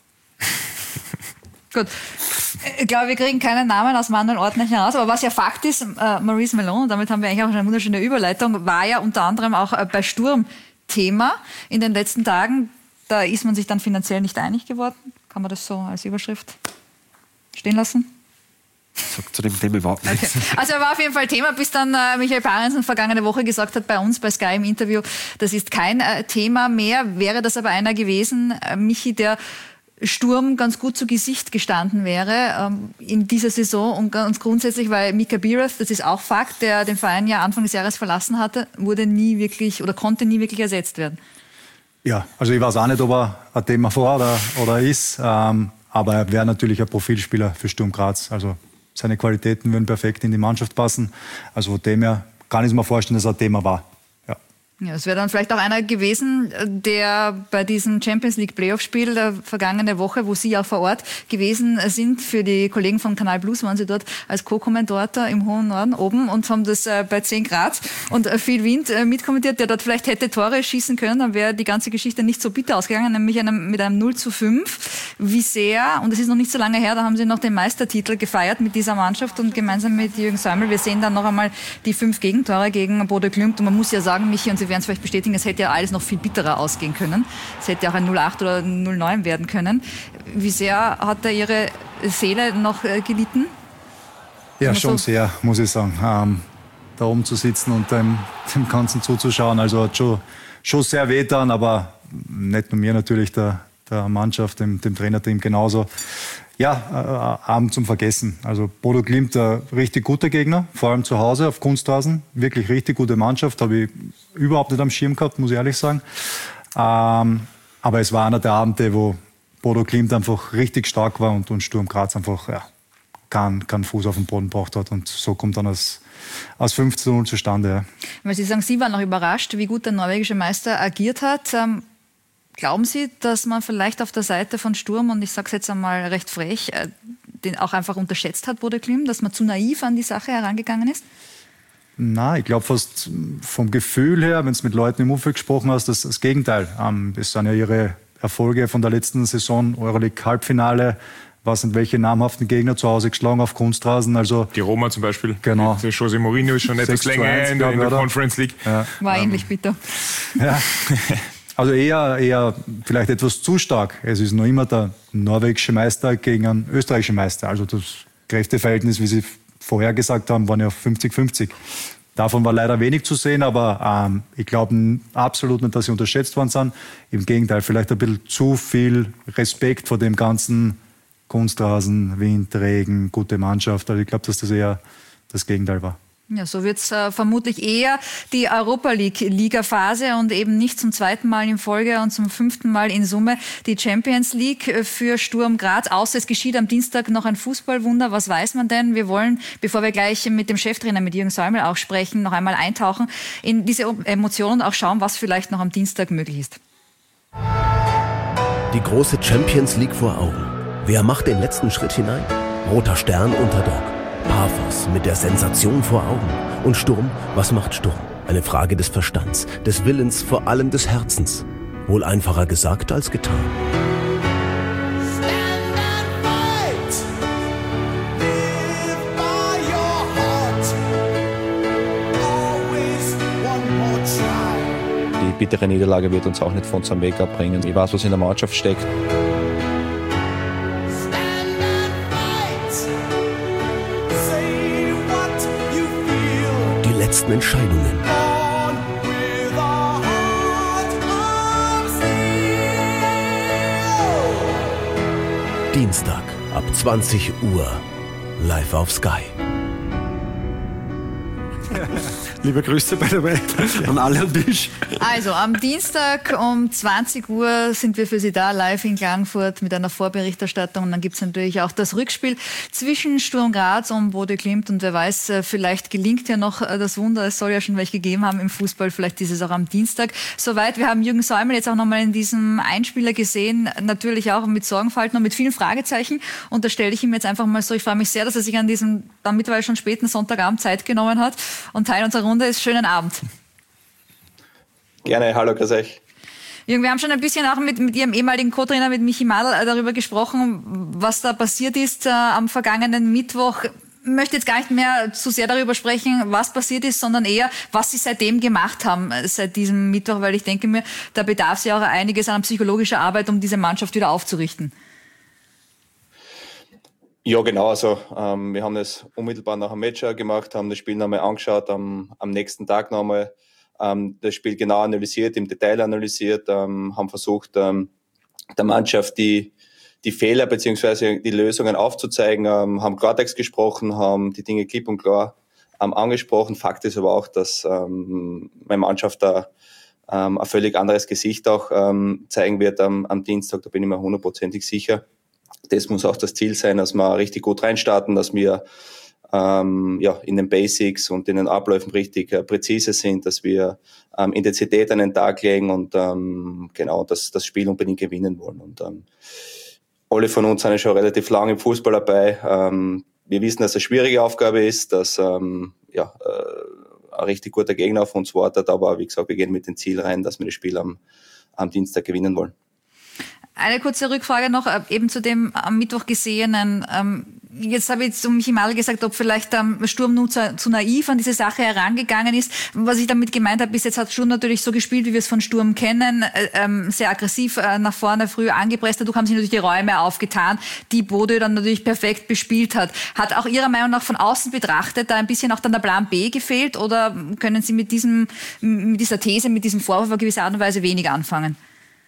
Gut. Ich glaube, wir kriegen keinen Namen aus Manuel Ort nicht heraus. Aber was ja Fakt ist, äh, Maurice Mellon, und damit haben wir eigentlich auch eine wunderschöne Überleitung, war ja unter anderem auch äh, bei Sturm Thema in den letzten Tagen. Da ist man sich dann finanziell nicht einig geworden. Kann man das so als Überschrift stehen lassen? Sagt zu dem Thema überhaupt nichts. Okay. Also er war auf jeden Fall Thema, bis dann äh, Michael Parensen vergangene Woche gesagt hat bei uns bei Sky im Interview, das ist kein äh, Thema mehr. Wäre das aber einer gewesen, äh, Michi, der Sturm ganz gut zu Gesicht gestanden wäre ähm, in dieser Saison und ganz grundsätzlich, weil Mika Biereth, das ist auch Fakt, der den Verein ja Anfang des Jahres verlassen hatte, wurde nie wirklich oder konnte nie wirklich ersetzt werden. Ja, also ich weiß auch nicht, ob er ein Thema war oder, oder ist, ähm, aber er wäre natürlich ein Profilspieler für Sturm Graz. Also seine Qualitäten würden perfekt in die Mannschaft passen. Also von dem her kann ich mir vorstellen, dass er ein Thema war. Ja. Ja, es wäre dann vielleicht auch einer gewesen, der bei diesem Champions League Playoff-Spiel der vergangene Woche, wo Sie auch vor Ort gewesen sind, für die Kollegen von Kanal Plus waren Sie dort als Co-Kommentator im hohen Norden oben und haben das äh, bei zehn Grad und äh, viel Wind äh, mitkommentiert, der dort vielleicht hätte Tore schießen können, dann wäre die ganze Geschichte nicht so bitter ausgegangen, nämlich einem, mit einem null zu fünf. Wie sehr, und es ist noch nicht so lange her, da haben Sie noch den Meistertitel gefeiert mit dieser Mannschaft und gemeinsam mit Jürgen Säumel. Wir sehen dann noch einmal die fünf Gegentore gegen Bodø Glimt und man muss ja sagen, Michi, und Sie werden es vielleicht bestätigen, es hätte ja alles noch viel bitterer ausgehen können. Es hätte auch ein null acht oder null neun werden können. Wie sehr hat da Ihre Seele noch äh, gelitten? Ja, Immer schon so? sehr, muss ich sagen. Ähm, da oben zu sitzen und dem, dem Ganzen zuzuschauen, also hat schon, schon sehr wehgetan, aber nicht nur mir natürlich, der, der Mannschaft, dem, dem Trainerteam genauso. Ja, äh, Abend zum Vergessen. Also Bodø Glimt, ein richtig guter Gegner, vor allem zu Hause auf Kunstrasen. Wirklich richtig gute Mannschaft, habe ich überhaupt nicht am Schirm gehabt, muss ich ehrlich sagen. Ähm, aber es war einer der Abende, wo Bodø Glimt einfach richtig stark war und, und Sturm Graz einfach ja, keinen kein Fuß auf den Boden gebracht hat. Und so kommt dann das aus fünf zu null zustande. Ja. Weil Sie sagen, Sie waren noch überrascht, wie gut der norwegische Meister agiert hat. Ähm, Glauben Sie, dass man vielleicht auf der Seite von Sturm, und ich sage es jetzt einmal recht frech, den auch einfach unterschätzt hat, Bodø Glimt, dass man zu naiv an die Sache herangegangen ist? Nein, ich glaube fast vom Gefühl her, wenn du mit Leuten im Umfeld gesprochen hast, das, das Gegenteil. Ähm, das sind ja ihre Erfolge von der letzten Saison, Euroleague-Halbfinale, was sind welche namhaften Gegner zu Hause geschlagen auf Kunstrasen. Also die Roma zum Beispiel. Genau. Der José Mourinho ist schon etwas länger eins, in der, in der Conference League. Ja. War ähm, ähnlich bitter. Ja. Also eher, eher vielleicht etwas zu stark. Es ist noch immer der norwegische Meister gegen einen österreichischen Meister. Also das Kräfteverhältnis, wie Sie vorher gesagt haben, waren ja fünfzig fünfzig. Davon war leider wenig zu sehen, aber ähm, ich glaube absolut nicht, dass sie unterschätzt worden sind. Im Gegenteil, vielleicht ein bisschen zu viel Respekt vor dem ganzen Kunstrasen, Wind, Regen, gute Mannschaft. Also ich glaube, dass das eher das Gegenteil war. Ja, so wird es äh, vermutlich eher die Europa League-Liga-Phase und eben nicht zum zweiten Mal in Folge und zum fünften Mal in Summe die Champions League für Sturm Graz. Außer es geschieht am Dienstag noch ein Fußballwunder. Was weiß man denn? Wir wollen, bevor wir gleich mit dem Cheftrainer, mit Jürgen Säumel auch sprechen, noch einmal eintauchen in diese Emotionen und auch schauen, was vielleicht noch am Dienstag möglich ist. Die große Champions League vor Augen. Wer macht den letzten Schritt hinein? Roter Stern, Unterdog. Pafos mit der Sensation vor Augen. Und Sturm, was macht Sturm? Eine Frage des Verstands, des Willens, vor allem des Herzens. Wohl einfacher gesagt als getan. Die bittere Niederlage wird uns auch nicht von unserem Weg abbringen. Ich weiß, was in der Mannschaft steckt. Letzten Entscheidungen. Dienstag ab zwanzig Uhr live auf Sky. Liebe Grüße bei der Welt an alle am Tisch. Also am Dienstag um zwanzig Uhr sind wir für Sie da, live in Klagenfurt mit einer Vorberichterstattung. Und dann gibt es natürlich auch das Rückspiel zwischen Sturm Graz und Bodø Glimt. Und wer weiß, vielleicht gelingt ja noch das Wunder. Es soll ja schon welche gegeben haben im Fußball. Vielleicht ist es auch am Dienstag soweit. Wir haben Jürgen Säumel jetzt auch nochmal in diesem Einspieler gesehen. Natürlich auch mit Sorgenfalten und mit vielen Fragezeichen. Und da stelle ich ihm jetzt einfach mal so, ich freue mich sehr, dass er sich an diesem dann mittlerweile schon späten Sonntagabend Zeit genommen hat und Teil unserer Runde ist. Schönen Abend. Gerne, hallo, grüß euch. Jürgen, wir haben schon ein bisschen auch mit, mit Ihrem ehemaligen Co-Trainer, mit Michi Madl, darüber gesprochen, was da passiert ist äh, am vergangenen Mittwoch. Ich möchte jetzt gar nicht mehr zu sehr darüber sprechen, was passiert ist, sondern eher, was Sie seitdem gemacht haben, seit diesem Mittwoch, weil ich denke mir, da bedarf es ja auch einiges an psychologischer Arbeit, um diese Mannschaft wieder aufzurichten. Ja, genau. Also ähm, wir haben das unmittelbar nach dem Match gemacht, haben das Spiel nochmal angeschaut, am, am nächsten Tag nochmal ähm, das Spiel genau analysiert, im Detail analysiert, ähm, haben versucht, ähm, der Mannschaft die die Fehler beziehungsweise die Lösungen aufzuzeigen, ähm, haben Klartext gesprochen, haben die Dinge klipp und klar ähm, angesprochen. Fakt ist aber auch, dass ähm, meine Mannschaft da ähm, ein völlig anderes Gesicht auch ähm, zeigen wird am, am Dienstag, da bin ich mir hundertprozentig sicher. Das muss auch das Ziel sein, dass wir richtig gut reinstarten, dass wir ähm, ja, in den Basics und in den Abläufen richtig äh, präzise sind, dass wir ähm, Intensität an den Tag legen und ähm, genau das, das Spiel unbedingt gewinnen wollen. Und ähm, alle von uns sind ja schon relativ lange im Fußball dabei. Ähm, wir wissen, dass es eine schwierige Aufgabe ist, dass ähm, ja, äh, ein richtig guter Gegner auf uns wartet, aber wie gesagt, wir gehen mit dem Ziel rein, dass wir das Spiel am, am Dienstag gewinnen wollen. Eine kurze Rückfrage noch, eben zu dem am Mittwoch gesehenen. Ähm, jetzt habe ich zu Michi Madl gesagt, ob vielleicht ähm, Sturm nun zu, zu naiv an diese Sache herangegangen ist. Was ich damit gemeint habe, bis jetzt hat Sturm natürlich so gespielt, wie wir es von Sturm kennen, äh, ähm, sehr aggressiv äh, nach vorne, früh angepresst. Dadurch haben sich natürlich die Räume aufgetan, die Bodø dann natürlich perfekt bespielt hat. Hat auch Ihrer Meinung nach von außen betrachtet da ein bisschen auch dann der Plan B gefehlt oder können Sie mit diesem, mit dieser These, mit diesem Vorwurf auf gewisse Art und Weise wenig anfangen?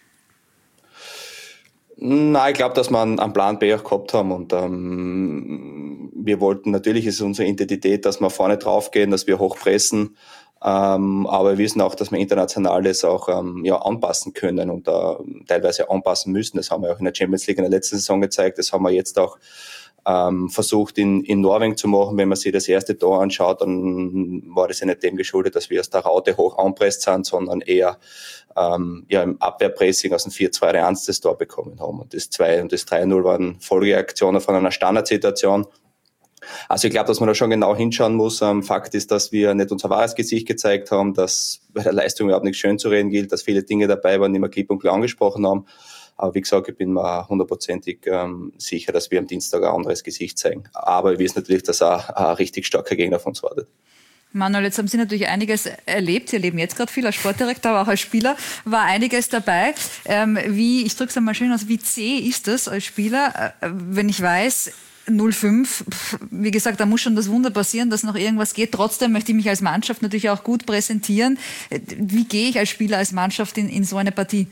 Nein, ich glaube, dass wir einen Plan B auch gehabt haben und ähm, wir wollten, natürlich ist es unsere Identität, dass wir vorne draufgehen, dass wir hochpressen, ähm, aber wir wissen auch, dass wir international das auch ähm, ja, anpassen können und äh, teilweise anpassen müssen. Das haben wir auch in der Champions League in der letzten Saison gezeigt, das haben wir jetzt auch ähm, versucht in, in Norwegen zu machen. Wenn man sich das erste Tor anschaut, dann war das ja nicht dem geschuldet, dass wir aus der Raute hoch anpresst sind, sondern eher ähm, ja, im Abwehrpressing aus dem vier zwei eins das Tor bekommen haben. Und das zwei und das drei null waren Folgeaktionen von einer Standardsituation. Also ich glaube, dass man da schon genau hinschauen muss. Ähm, Fakt ist, dass wir nicht unser wahres Gesicht gezeigt haben, dass bei der Leistung überhaupt nichts schön zu reden gilt, dass viele Dinge dabei waren, die wir klipp und klar angesprochen haben. Aber wie gesagt, ich bin mir hundertprozentig ähm, sicher, dass wir am Dienstag ein anderes Gesicht zeigen. Aber ich weiß natürlich, dass auch ein richtig starker Gegner von uns wartet. Manuel, jetzt haben Sie natürlich einiges erlebt. Sie erleben jetzt gerade viel als Sportdirektor, aber auch als Spieler war einiges dabei. Ähm, wie, ich drücke es einmal schön aus, wie zäh ist das als Spieler, äh, wenn ich weiß, null fünf, wie gesagt, da muss schon das Wunder passieren, dass noch irgendwas geht. Trotzdem möchte ich mich als Mannschaft natürlich auch gut präsentieren. Wie gehe ich als Spieler, als Mannschaft in, in so eine Partie?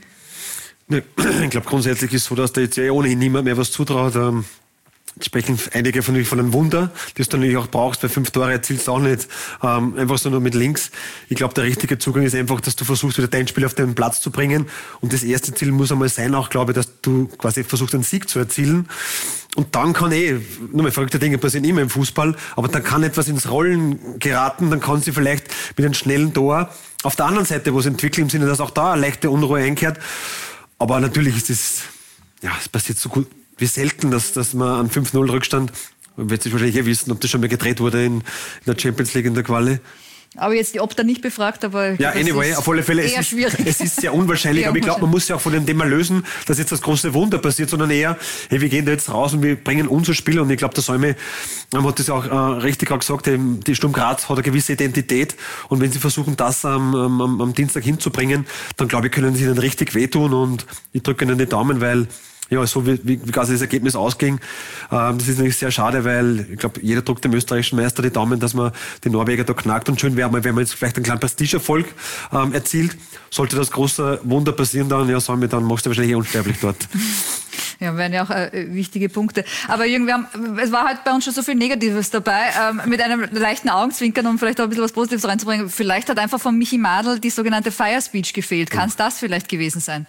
Ich glaube, grundsätzlich ist es so, dass der jetzt ohnehin niemand mehr was zutraut. Jetzt sprechen einige von euch von einem Wunder, das du natürlich auch brauchst, weil fünf Tore erzielst du auch nicht ähm, einfach so nur mit links. Ich glaube, der richtige Zugang ist einfach, dass du versuchst, wieder dein Spiel auf den Platz zu bringen. Und das erste Ziel muss einmal sein, auch glaube ich, dass du quasi versuchst, einen Sieg zu erzielen. Und dann kann eh, nur mal verrückte Dinge passieren immer im Fußball, aber dann kann etwas ins Rollen geraten, dann kann sie vielleicht mit einem schnellen Tor auf der anderen Seite was entwickeln, im Sinne, dass auch da eine leichte Unruhe einkehrt. Aber natürlich ist es, ja, es passiert so gut wie selten, dass, dass man einen fünf null Rückstand, man wird sich wahrscheinlich eh wissen, ob das schon mal gedreht wurde in, in der Champions League in der Quali. Aber jetzt die Opta nicht befragt, aber ja, anyway, auf alle Fälle, es ist, es ist sehr unwahrscheinlich, eher aber ich glaube, man muss ja auch von dem Thema lösen, dass jetzt das große Wunder passiert, sondern eher, hey, wir gehen da jetzt raus und wir bringen unser Spiel und ich glaube, der Säume ähm, hat das auch äh, richtig auch gesagt, ähm, die Sturm Graz hat eine gewisse Identität und wenn sie versuchen, das ähm, am, am Dienstag hinzubringen, dann glaube ich, können sie ihnen richtig wehtun und ich drücke ihnen die Daumen, weil ja, so wie, wie, wie quasi das Ergebnis ausging, ähm, das ist natürlich sehr schade, weil ich glaube, jeder drückt dem österreichischen Meister die Daumen, dass man die Norweger da knackt und schön wäre mal, wenn man jetzt vielleicht einen kleinen Prestigeerfolg ähm, erzielt. Sollte das große Wunder passieren, dann, ja, sagen wir, dann machst du wahrscheinlich eh unsterblich dort. Ja, wären ja auch äh, wichtige Punkte. Aber irgendwie haben, es war halt bei uns schon so viel Negatives dabei, ähm, mit einem leichten Augenzwinkern, um vielleicht auch ein bisschen was Positives reinzubringen. Vielleicht hat einfach von Michi Madl die sogenannte Fire Speech gefehlt. Kann es das vielleicht gewesen sein?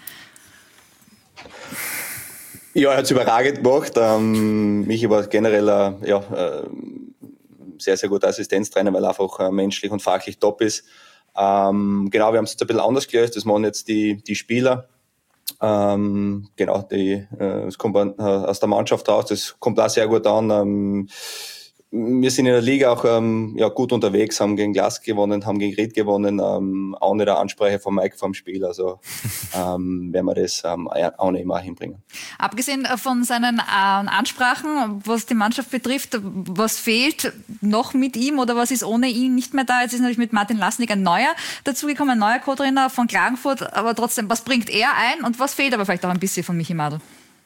Ja, er hat es überragend gemacht. Ähm, Michi war generell ein ja, äh, sehr, sehr guter Assistenztrainer, weil er einfach äh, menschlich und fachlich top ist. Ähm, genau, wir haben es jetzt ein bisschen anders gelöst. Das machen jetzt die, die Spieler. Ähm, genau, die, äh, das kommt äh, aus der Mannschaft raus. Das kommt auch sehr gut an. Ähm, wir sind in der Liga auch ähm, ja, gut unterwegs, haben gegen Lask gewonnen, haben gegen Ried gewonnen, ähm, auch nicht eine Ansprache von Mike vom Spiel, also ähm, werden wir das ähm, auch nicht immer hinbringen. Abgesehen von seinen äh, Ansprachen, was die Mannschaft betrifft, was fehlt noch mit ihm oder was ist ohne ihn nicht mehr da? Jetzt ist natürlich mit Martin Lasnik ein neuer dazugekommen, ein neuer Co-Trainer von Klagenfurt, aber trotzdem, was bringt er ein und was fehlt aber vielleicht auch ein bisschen von Michi Madl?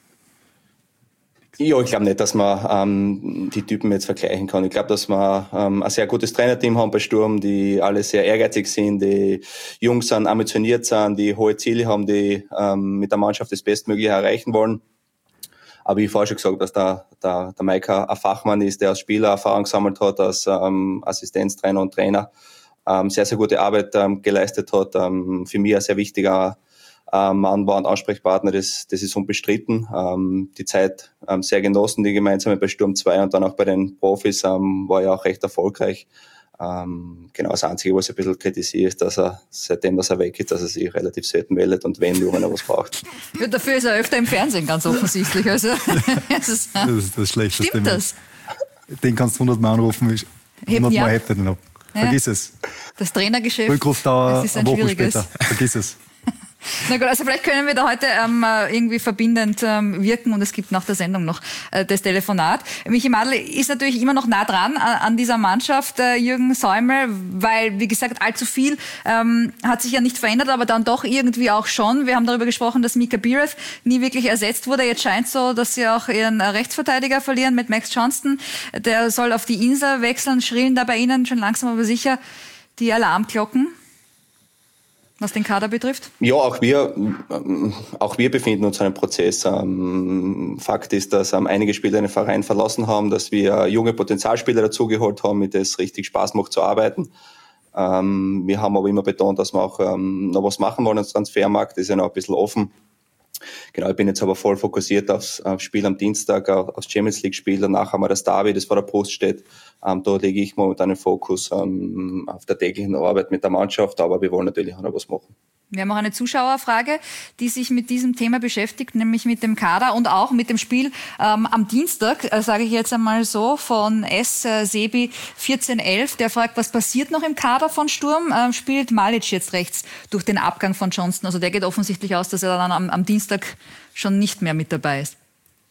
Ja, ich glaube nicht, dass man ähm, die Typen jetzt vergleichen kann. Ich glaube, dass wir ähm, ein sehr gutes Trainerteam haben bei Sturm, die alle sehr ehrgeizig sind, die Jungs sind, ambitioniert sind, die hohe Ziele haben, die ähm, mit der Mannschaft das Bestmögliche erreichen wollen. Aber wie ich vorher schon gesagt habe, dass der, der, der Mike ein Fachmann ist, der als Spieler Erfahrung gesammelt hat, als ähm, Assistenztrainer und Trainer, ähm, sehr, sehr gute Arbeit ähm, geleistet hat. Ähm, für mich ein sehr wichtiger Mann war ein Ansprechpartner, das, das ist unbestritten. Ähm, die Zeit ähm, sehr genossen, die gemeinsame bei Sturm zwei und dann auch bei den Profis ähm, war ja auch recht erfolgreich. Ähm, genau, das Einzige, was ich ein bisschen kritisiere, ist, dass er, seitdem dass er weg ist, dass er sich relativ selten meldet und wenn, nur wenn er was braucht. Ja, dafür ist er öfter im Fernsehen, ganz offensichtlich. Also, das, ist, das ist das Schlechteste. Stimmt das? Den kannst du hundertmal anrufen, hundertmal hebt er den ab. Ja. Vergiss es. Das Trainergeschäft, Rückrufdauer das ist ein Wochen schwieriges. Später. Vergiss es. Na gut, also vielleicht können wir da heute ähm, irgendwie verbindend ähm, wirken und es gibt nach der Sendung noch äh, das Telefonat. Michi Madl ist natürlich immer noch nah dran an, an dieser Mannschaft, äh, Jürgen Säumer, weil, wie gesagt, allzu viel ähm, hat sich ja nicht verändert, aber dann doch irgendwie auch schon. Wir haben darüber gesprochen, dass Mika Biereth nie wirklich ersetzt wurde. Jetzt scheint es so, dass sie auch ihren Rechtsverteidiger verlieren mit Max Johnston. Der soll auf die Insel wechseln, schrillen da bei Ihnen schon langsam aber sicher die Alarmglocken, was den Kader betrifft? Ja, auch wir, auch wir befinden uns in einem Prozess. Fakt ist, dass einige Spieler den Verein verlassen haben, dass wir junge Potenzialspieler dazugeholt haben, mit denen es richtig Spaß macht zu arbeiten. Wir haben aber immer betont, dass wir auch noch was machen wollen. Das Transfermarkt ist ja noch ein bisschen offen. Genau, ich bin jetzt aber voll fokussiert aufs, aufs Spiel am Dienstag, aufs Champions League Spiel. Danach haben wir das Derby, das vor der Brust steht. Ähm, da lege ich momentan den Fokus ähm, auf der täglichen Arbeit mit der Mannschaft, aber wir wollen natürlich auch noch was machen. Wir haben auch eine Zuschauerfrage, die sich mit diesem Thema beschäftigt, nämlich mit dem Kader und auch mit dem Spiel ähm, am Dienstag, äh, sage ich jetzt einmal so, von S. Äh, Sebi vierzehn elf. Der fragt, was passiert noch im Kader von Sturm? Ähm, spielt Malic jetzt rechts durch den Abgang von Johnston? Also der geht offensichtlich aus, dass er dann am, am Dienstag schon nicht mehr mit dabei ist.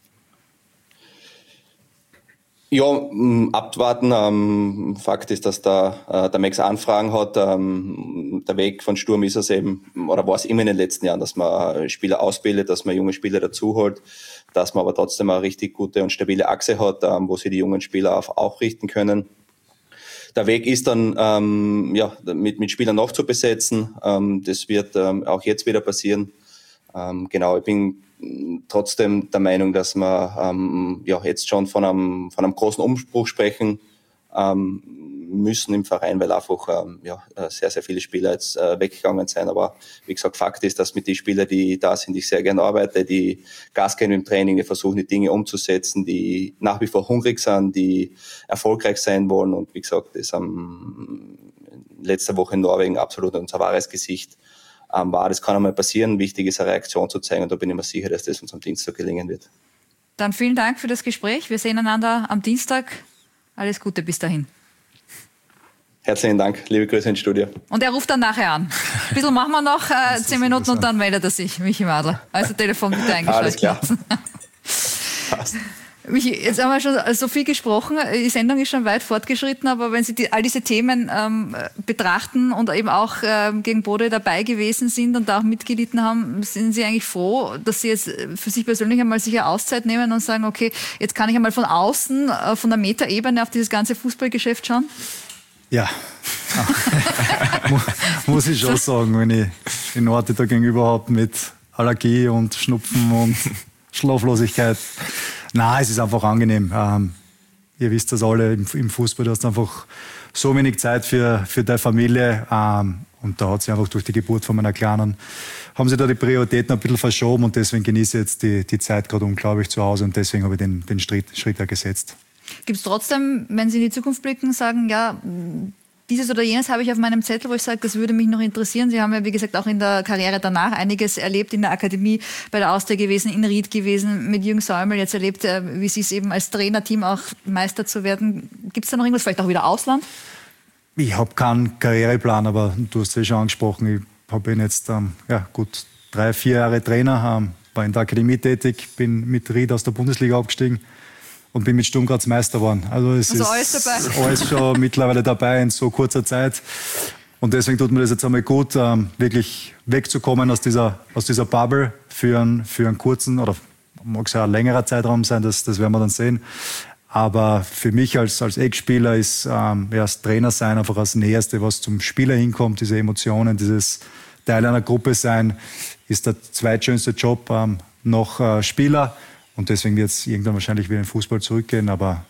Ja, abwarten. Ähm, Fakt ist, dass da äh, der Max Anfragen hat. Ähm, der Weg von Sturm ist es eben, oder war es immer in den letzten Jahren, dass man Spieler ausbildet, dass man junge Spieler dazu holt, dass man aber trotzdem eine richtig gute und stabile Achse hat, ähm, wo sich die jungen Spieler auf auch richten können. Der Weg ist dann ähm, ja mit, mit Spielern noch zu besetzen. Ähm, das wird ähm, auch jetzt wieder passieren. Ähm, genau, ich bin trotzdem der Meinung, dass wir ähm, ja jetzt schon von einem von einem großen Umbruch sprechen ähm, müssen im Verein, weil einfach ähm, ja sehr sehr viele Spieler jetzt äh, weggegangen sind. Aber wie gesagt, Fakt ist, dass mit den Spielern, die da sind, ich sehr gerne arbeite, die Gas geben im Training, die versuchen die Dinge umzusetzen, die nach wie vor hungrig sind, die erfolgreich sein wollen. Und wie gesagt, das ist ähm, letzte Woche in Norwegen absolut unser wahres Gesicht war. Das kann einmal passieren. Wichtig ist, eine Reaktion zu zeigen. Und da bin ich mir sicher, dass das uns am Dienstag gelingen wird. Dann vielen Dank für das Gespräch. Wir sehen einander am Dienstag. Alles Gute bis dahin. Herzlichen Dank. Liebe Grüße ins Studio. Und er ruft dann nachher an. Ein bisschen machen wir noch, äh, zehn Minuten und dann meldet er sich, Michi Madl. Also Telefon bitte eingeschaltet. Alles klar. Passt. Michi, jetzt haben wir schon so viel gesprochen, die Sendung ist schon weit fortgeschritten, aber wenn Sie die, all diese Themen ähm, betrachten und eben auch ähm, gegen Bode dabei gewesen sind und da auch mitgelitten haben, sind Sie eigentlich froh, dass Sie jetzt für sich persönlich einmal sicher Auszeit nehmen und sagen, okay, jetzt kann ich einmal von außen, äh, von der Metaebene auf dieses ganze Fußballgeschäft schauen? Ja, muss ich schon sagen, wenn ich in Orte da gegenüber habe mit Allergie und Schnupfen und Schlaflosigkeit. Nein, es ist einfach angenehm. Ähm, ihr wisst das alle im, im Fußball, du hast einfach so wenig Zeit für, für deine Familie. Ähm, und da hat sich einfach durch die Geburt von meiner Kleinen, haben sich da die Prioritäten ein bisschen verschoben und deswegen genieße ich jetzt die, die Zeit gerade unglaublich zu Hause und deswegen habe ich den, den Schritt, Schritt da gesetzt. Gibt es trotzdem, wenn Sie in die Zukunft blicken, sagen, ja, dieses oder jenes habe ich auf meinem Zettel, wo ich sage, das würde mich noch interessieren. Sie haben ja, wie gesagt, auch in der Karriere danach einiges erlebt, in der Akademie, bei der Austria gewesen, in Ried gewesen, mit Jürgen Säumel jetzt erlebt, wie Sie es eben als Trainerteam auch Meister zu werden. Gibt es da noch irgendwas, vielleicht auch wieder Ausland? Ich habe keinen Karriereplan, aber du hast es ja schon angesprochen, ich habe jetzt ähm, ja, gut drei, vier Jahre Trainer, ähm, war in der Akademie tätig, bin mit Ried aus der Bundesliga abgestiegen. Und bin mit Sturm Graz Meister geworden. Also es also ist alles, dabei. alles schon mittlerweile dabei in so kurzer Zeit. Und deswegen tut mir das jetzt einmal gut, ähm, wirklich wegzukommen aus dieser, aus dieser Bubble für einen, für einen kurzen, oder mag es ja ein längerer Zeitraum sein, das, das werden wir dann sehen. Aber für mich als, als Ex-Spieler ist ähm, ja, das Trainer sein einfach das Näherste, was zum Spieler hinkommt, diese Emotionen, dieses Teil einer Gruppe sein, ist der zweitschönste Job ähm, noch äh, Spieler. Und deswegen wird es irgendwann wahrscheinlich wieder in den Fußball zurückgehen, aber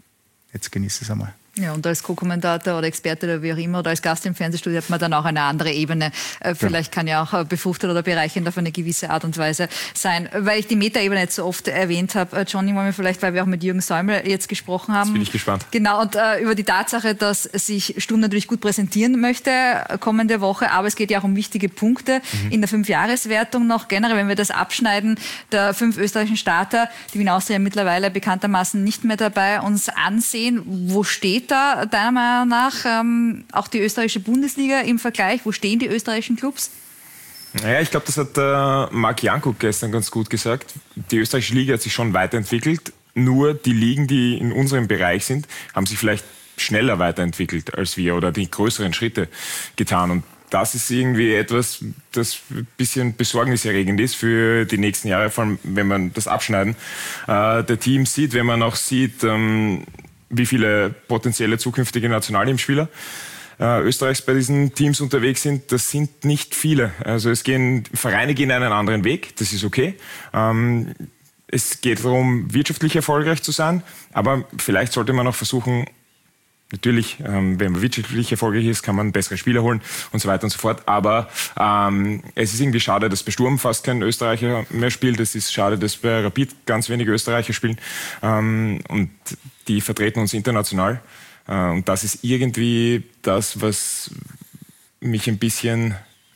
jetzt genieße es einmal. Ja, und als Co-Kommentator oder Experte oder wie auch immer oder als Gast im Fernsehstudio hat man dann auch eine andere Ebene. Äh, vielleicht ja. kann ja auch befruchtet oder bereichernd auf eine gewisse Art und Weise sein. Weil ich die Metaebene jetzt so oft erwähnt habe, Johnny, wollen wir vielleicht, weil wir auch mit Jürgen Säumel jetzt gesprochen haben. Jetzt bin ich gespannt. Genau, und äh, über die Tatsache, dass sich Sturm natürlich gut präsentieren möchte kommende Woche, aber es geht ja auch um wichtige Punkte mhm. in der Fünfjahreswertung noch. Generell, wenn wir das abschneiden, der fünf österreichischen Starter, die Wien Austria mittlerweile bekanntermaßen nicht mehr dabei, uns ansehen, wo steht da deiner Meinung nach ähm, auch die österreichische Bundesliga im Vergleich? Wo stehen die österreichischen Clubs? Naja, ich glaube, das hat äh, Marc Jankuc gestern ganz gut gesagt. Die österreichische Liga hat sich schon weiterentwickelt. Nur die Ligen, die in unserem Bereich sind, haben sich vielleicht schneller weiterentwickelt als wir oder die größeren Schritte getan. Und das ist irgendwie etwas, das ein bisschen besorgniserregend ist für die nächsten Jahre, vor allem wenn man das Abschneiden äh, der Teams sieht, wenn man auch sieht, ähm, wie viele potenzielle zukünftige Nationalteamspieler äh, Österreichs bei diesen Teams unterwegs sind. Das sind nicht viele. Also es gehen, Vereine gehen einen anderen Weg, das ist okay. Ähm, es geht darum, wirtschaftlich erfolgreich zu sein, aber vielleicht sollte man auch versuchen, natürlich, ähm, wenn man wirtschaftlich erfolgreich ist, kann man bessere Spieler holen und so weiter und so fort. Aber ähm, es ist irgendwie schade, dass bei Sturm fast kein Österreicher mehr spielt. Es ist schade, dass bei Rapid ganz wenige Österreicher spielen. Ähm, und die vertreten uns international. Äh, und das ist irgendwie das, was mich ein bisschen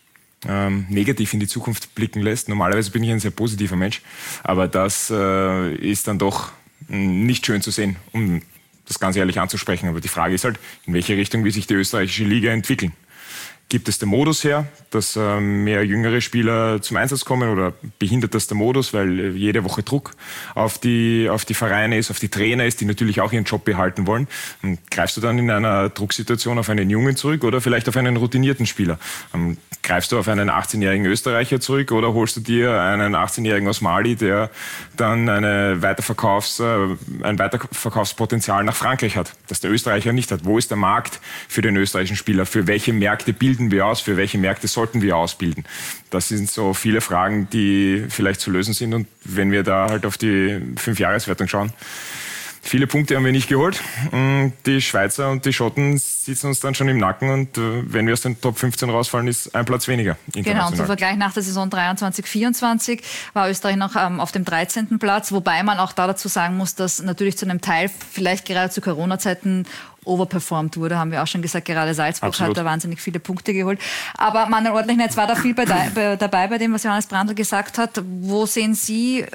ähm, negativ in die Zukunft blicken lässt. Normalerweise bin ich ein sehr positiver Mensch, aber das äh, ist dann doch nicht schön zu sehen, um das ganz ehrlich anzusprechen. Aber die Frage ist halt, in welche Richtung will sich die österreichische Liga entwickeln? Gibt es den Modus her, dass äh, mehr jüngere Spieler zum Einsatz kommen, oder behindert das der Modus, weil äh, jede Woche Druck auf die, auf die Vereine ist, auf die Trainer ist, die natürlich auch ihren Job behalten wollen? Und greifst du dann in einer Drucksituation auf einen Jungen zurück oder vielleicht auf einen routinierten Spieler? Ähm, greifst du auf einen achtzehnjährigen Österreicher zurück oder holst du dir einen achtzehnjährigen aus Mali, der dann eine Weiterverkaufs, äh, ein Weiterverkaufspotenzial nach Frankreich hat, das der Österreicher nicht hat? Wo ist der Markt für den österreichischen Spieler? Für welche Märkte bilden wir aus? Für welche Märkte sollten wir ausbilden? Das sind so viele Fragen, die vielleicht zu lösen sind. Und wenn wir da halt auf die Fünfjahreswertung schauen, viele Punkte haben wir nicht geholt. Die Schweizer und die Schotten sitzen uns dann schon im Nacken, und wenn wir aus den Top fünfzehn rausfallen, ist ein Platz weniger. Genau, und zum Vergleich nach der Saison dreiundzwanzig vierundzwanzig war Österreich noch ähm, auf dem dreizehnten Platz, wobei man auch da dazu sagen muss, dass natürlich zu einem Teil vielleicht gerade zu Corona-Zeiten overperformed wurde, haben wir auch schon gesagt, gerade Salzburg Absolut. Hat da wahnsinnig viele Punkte geholt. Aber Manuel Ortlichner, jetzt war da viel bei, bei, dabei bei dem, was Johannes Brandl gesagt hat. Wo sehen Sie,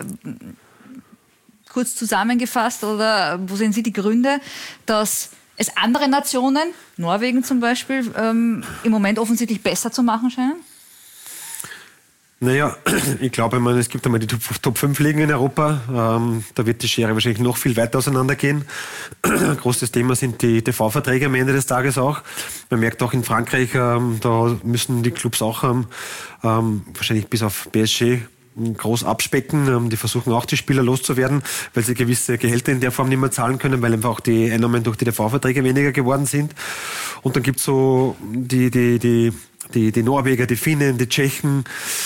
kurz zusammengefasst, oder wo sehen Sie die Gründe, dass es andere Nationen, Norwegen zum Beispiel, ähm, im Moment offensichtlich besser zu machen scheinen? Naja, ich glaube, ich meine, es gibt einmal die Top fünf Ligen in Europa. Ähm, da wird die Schere wahrscheinlich noch viel weiter auseinandergehen. Ein großes Thema sind die T V-Verträge am Ende des Tages auch. Man merkt auch in Frankreich, ähm, da müssen die Clubs auch ähm, wahrscheinlich bis auf P S G groß abspecken. Die versuchen auch, die Spieler loszuwerden, weil sie gewisse Gehälter in der Form nicht mehr zahlen können, weil einfach auch die Einnahmen durch die T V-Verträge weniger geworden sind. Und dann gibt's so die, die, die Die, die Norweger, die Finnen, die Tschechen,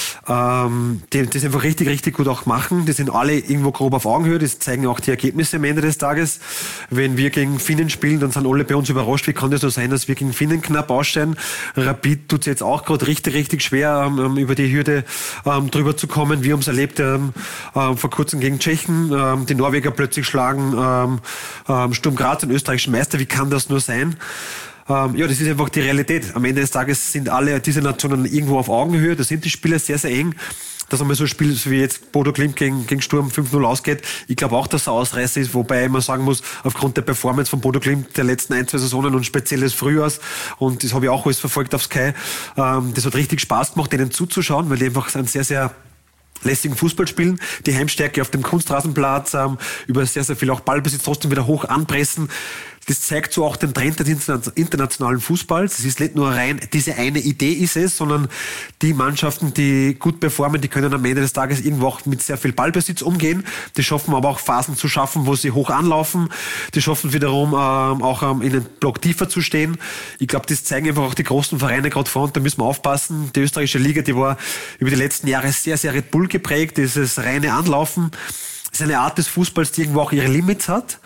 ähm, die die das einfach richtig, richtig gut auch machen. Die sind alle irgendwo grob auf Augenhöhe. Das zeigen auch die Ergebnisse am Ende des Tages. Wenn wir gegen Finnen spielen, dann sind alle bei uns überrascht. Wie kann das so sein, dass wir gegen Finnen knapp aussteigen? Rapid tut es jetzt auch gerade richtig, richtig schwer, ähm, über die Hürde ähm, drüber zu kommen. Wir haben es erlebt ähm, äh, vor kurzem gegen Tschechen. Ähm, die Norweger plötzlich schlagen ähm, ähm, Sturm Graz, den österreichischen Meister. Wie kann das nur sein? Ähm, ja, das ist einfach die Realität. Am Ende des Tages sind alle diese Nationen irgendwo auf Augenhöhe. Da sind die Spiele sehr, sehr eng. Dass einmal so ein Spiel wie jetzt Bodo Glimt gegen, gegen Sturm fünf null ausgeht, ich glaube auch, dass es ein Ausreißer ist, wobei man sagen muss, aufgrund der Performance von Bodo Glimt der letzten ein, zwei Saisonen und speziell des Frühjahrs, und das habe ich auch alles verfolgt auf Sky, ähm, das hat richtig Spaß gemacht, denen zuzuschauen, weil die einfach einen sehr, sehr lässigen Fußball spielen, die Heimstärke auf dem Kunstrasenplatz, ähm, über sehr, sehr viel auch Ballbesitz trotzdem wieder hoch anpressen. Das zeigt so auch den Trend des internationalen Fußballs. Es ist nicht nur rein, diese eine Idee ist es, sondern die Mannschaften, die gut performen, die können am Ende des Tages irgendwo auch mit sehr viel Ballbesitz umgehen. Die schaffen aber auch Phasen zu schaffen, wo sie hoch anlaufen. Die schaffen wiederum ähm, auch ähm, in den Block tiefer zu stehen. Ich glaube, das zeigen einfach auch die großen Vereine gerade vor, und da müssen wir aufpassen. Die österreichische Liga, die war über die letzten Jahre sehr, sehr Red Bull geprägt. Dieses reine Anlaufen. Das ist eine Art des Fußballs, die irgendwo auch ihre Limits hat.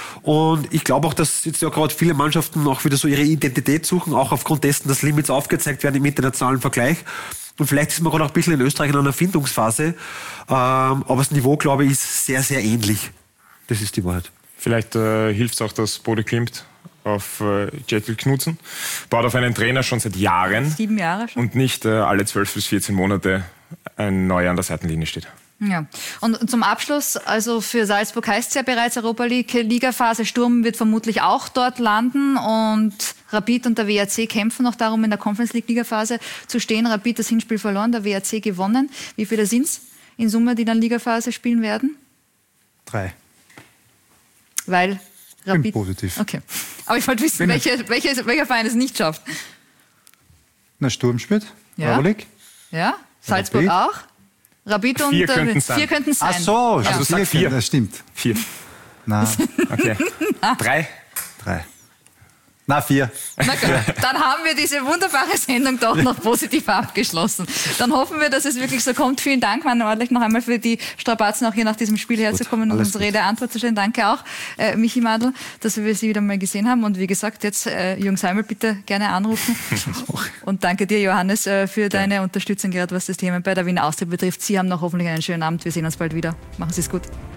Und ich glaube auch, dass jetzt ja gerade viele Mannschaften auch wieder so ihre Identität suchen, auch aufgrund dessen, dass Limits aufgezeigt werden im internationalen Vergleich. Und vielleicht ist man gerade auch ein bisschen in Österreich in einer Findungsphase. Ähm, aber das Niveau, glaube ich, ist sehr, sehr ähnlich. Das ist die Wahrheit. Vielleicht äh, hilft es auch, dass Bodo Glimt auf äh, Jekyll Knudsen baut auf einen Trainer schon seit Jahren. Sieben Jahre schon. Und nicht äh, alle zwölf bis vierzehn Monate ein Neuer an der Seitenlinie steht. Ja, und zum Abschluss, also für Salzburg heißt es ja bereits Europa League, Ligaphase. Sturm wird vermutlich auch dort landen, und Rapid und der W R C kämpfen noch darum, in der Conference League Ligaphase zu stehen. Rapid das Hinspiel verloren, der W R C gewonnen. Wie viele sind es in Summe, die dann Ligaphase spielen werden? Drei. Weil Rapid... Bin positiv. Okay. Aber ich wollte wissen, welche, welche, welcher Verein es nicht schafft. Na, Sturm spielt, ja. Euroleague. Ja, Salzburg Rapid. auch. Rapid und vier könnten es sein. Vier könnten sein. Ach so, ja. also du sagst vier. Das stimmt. Vier. Nein. Okay. Drei. Drei. Na, vier. Na gut, dann haben wir diese wunderbare Sendung doch noch positiv abgeschlossen. Dann hoffen wir, dass es wirklich so kommt. Vielen Dank, Manuel Ortlich, noch einmal für die Strapazen, auch hier nach diesem Spiel herzukommen und uns Rede Antwort zu stellen. Danke auch, äh, Michi Madl, dass wir Sie wieder mal gesehen haben. Und wie gesagt, jetzt äh, Jürgen Seimel bitte gerne anrufen. Und danke dir, Johannes, äh, für deine Unterstützung, gerade was das Thema bei der Wiener Austria betrifft. Sie haben noch hoffentlich einen schönen Abend. Wir sehen uns bald wieder. Machen Sie es gut.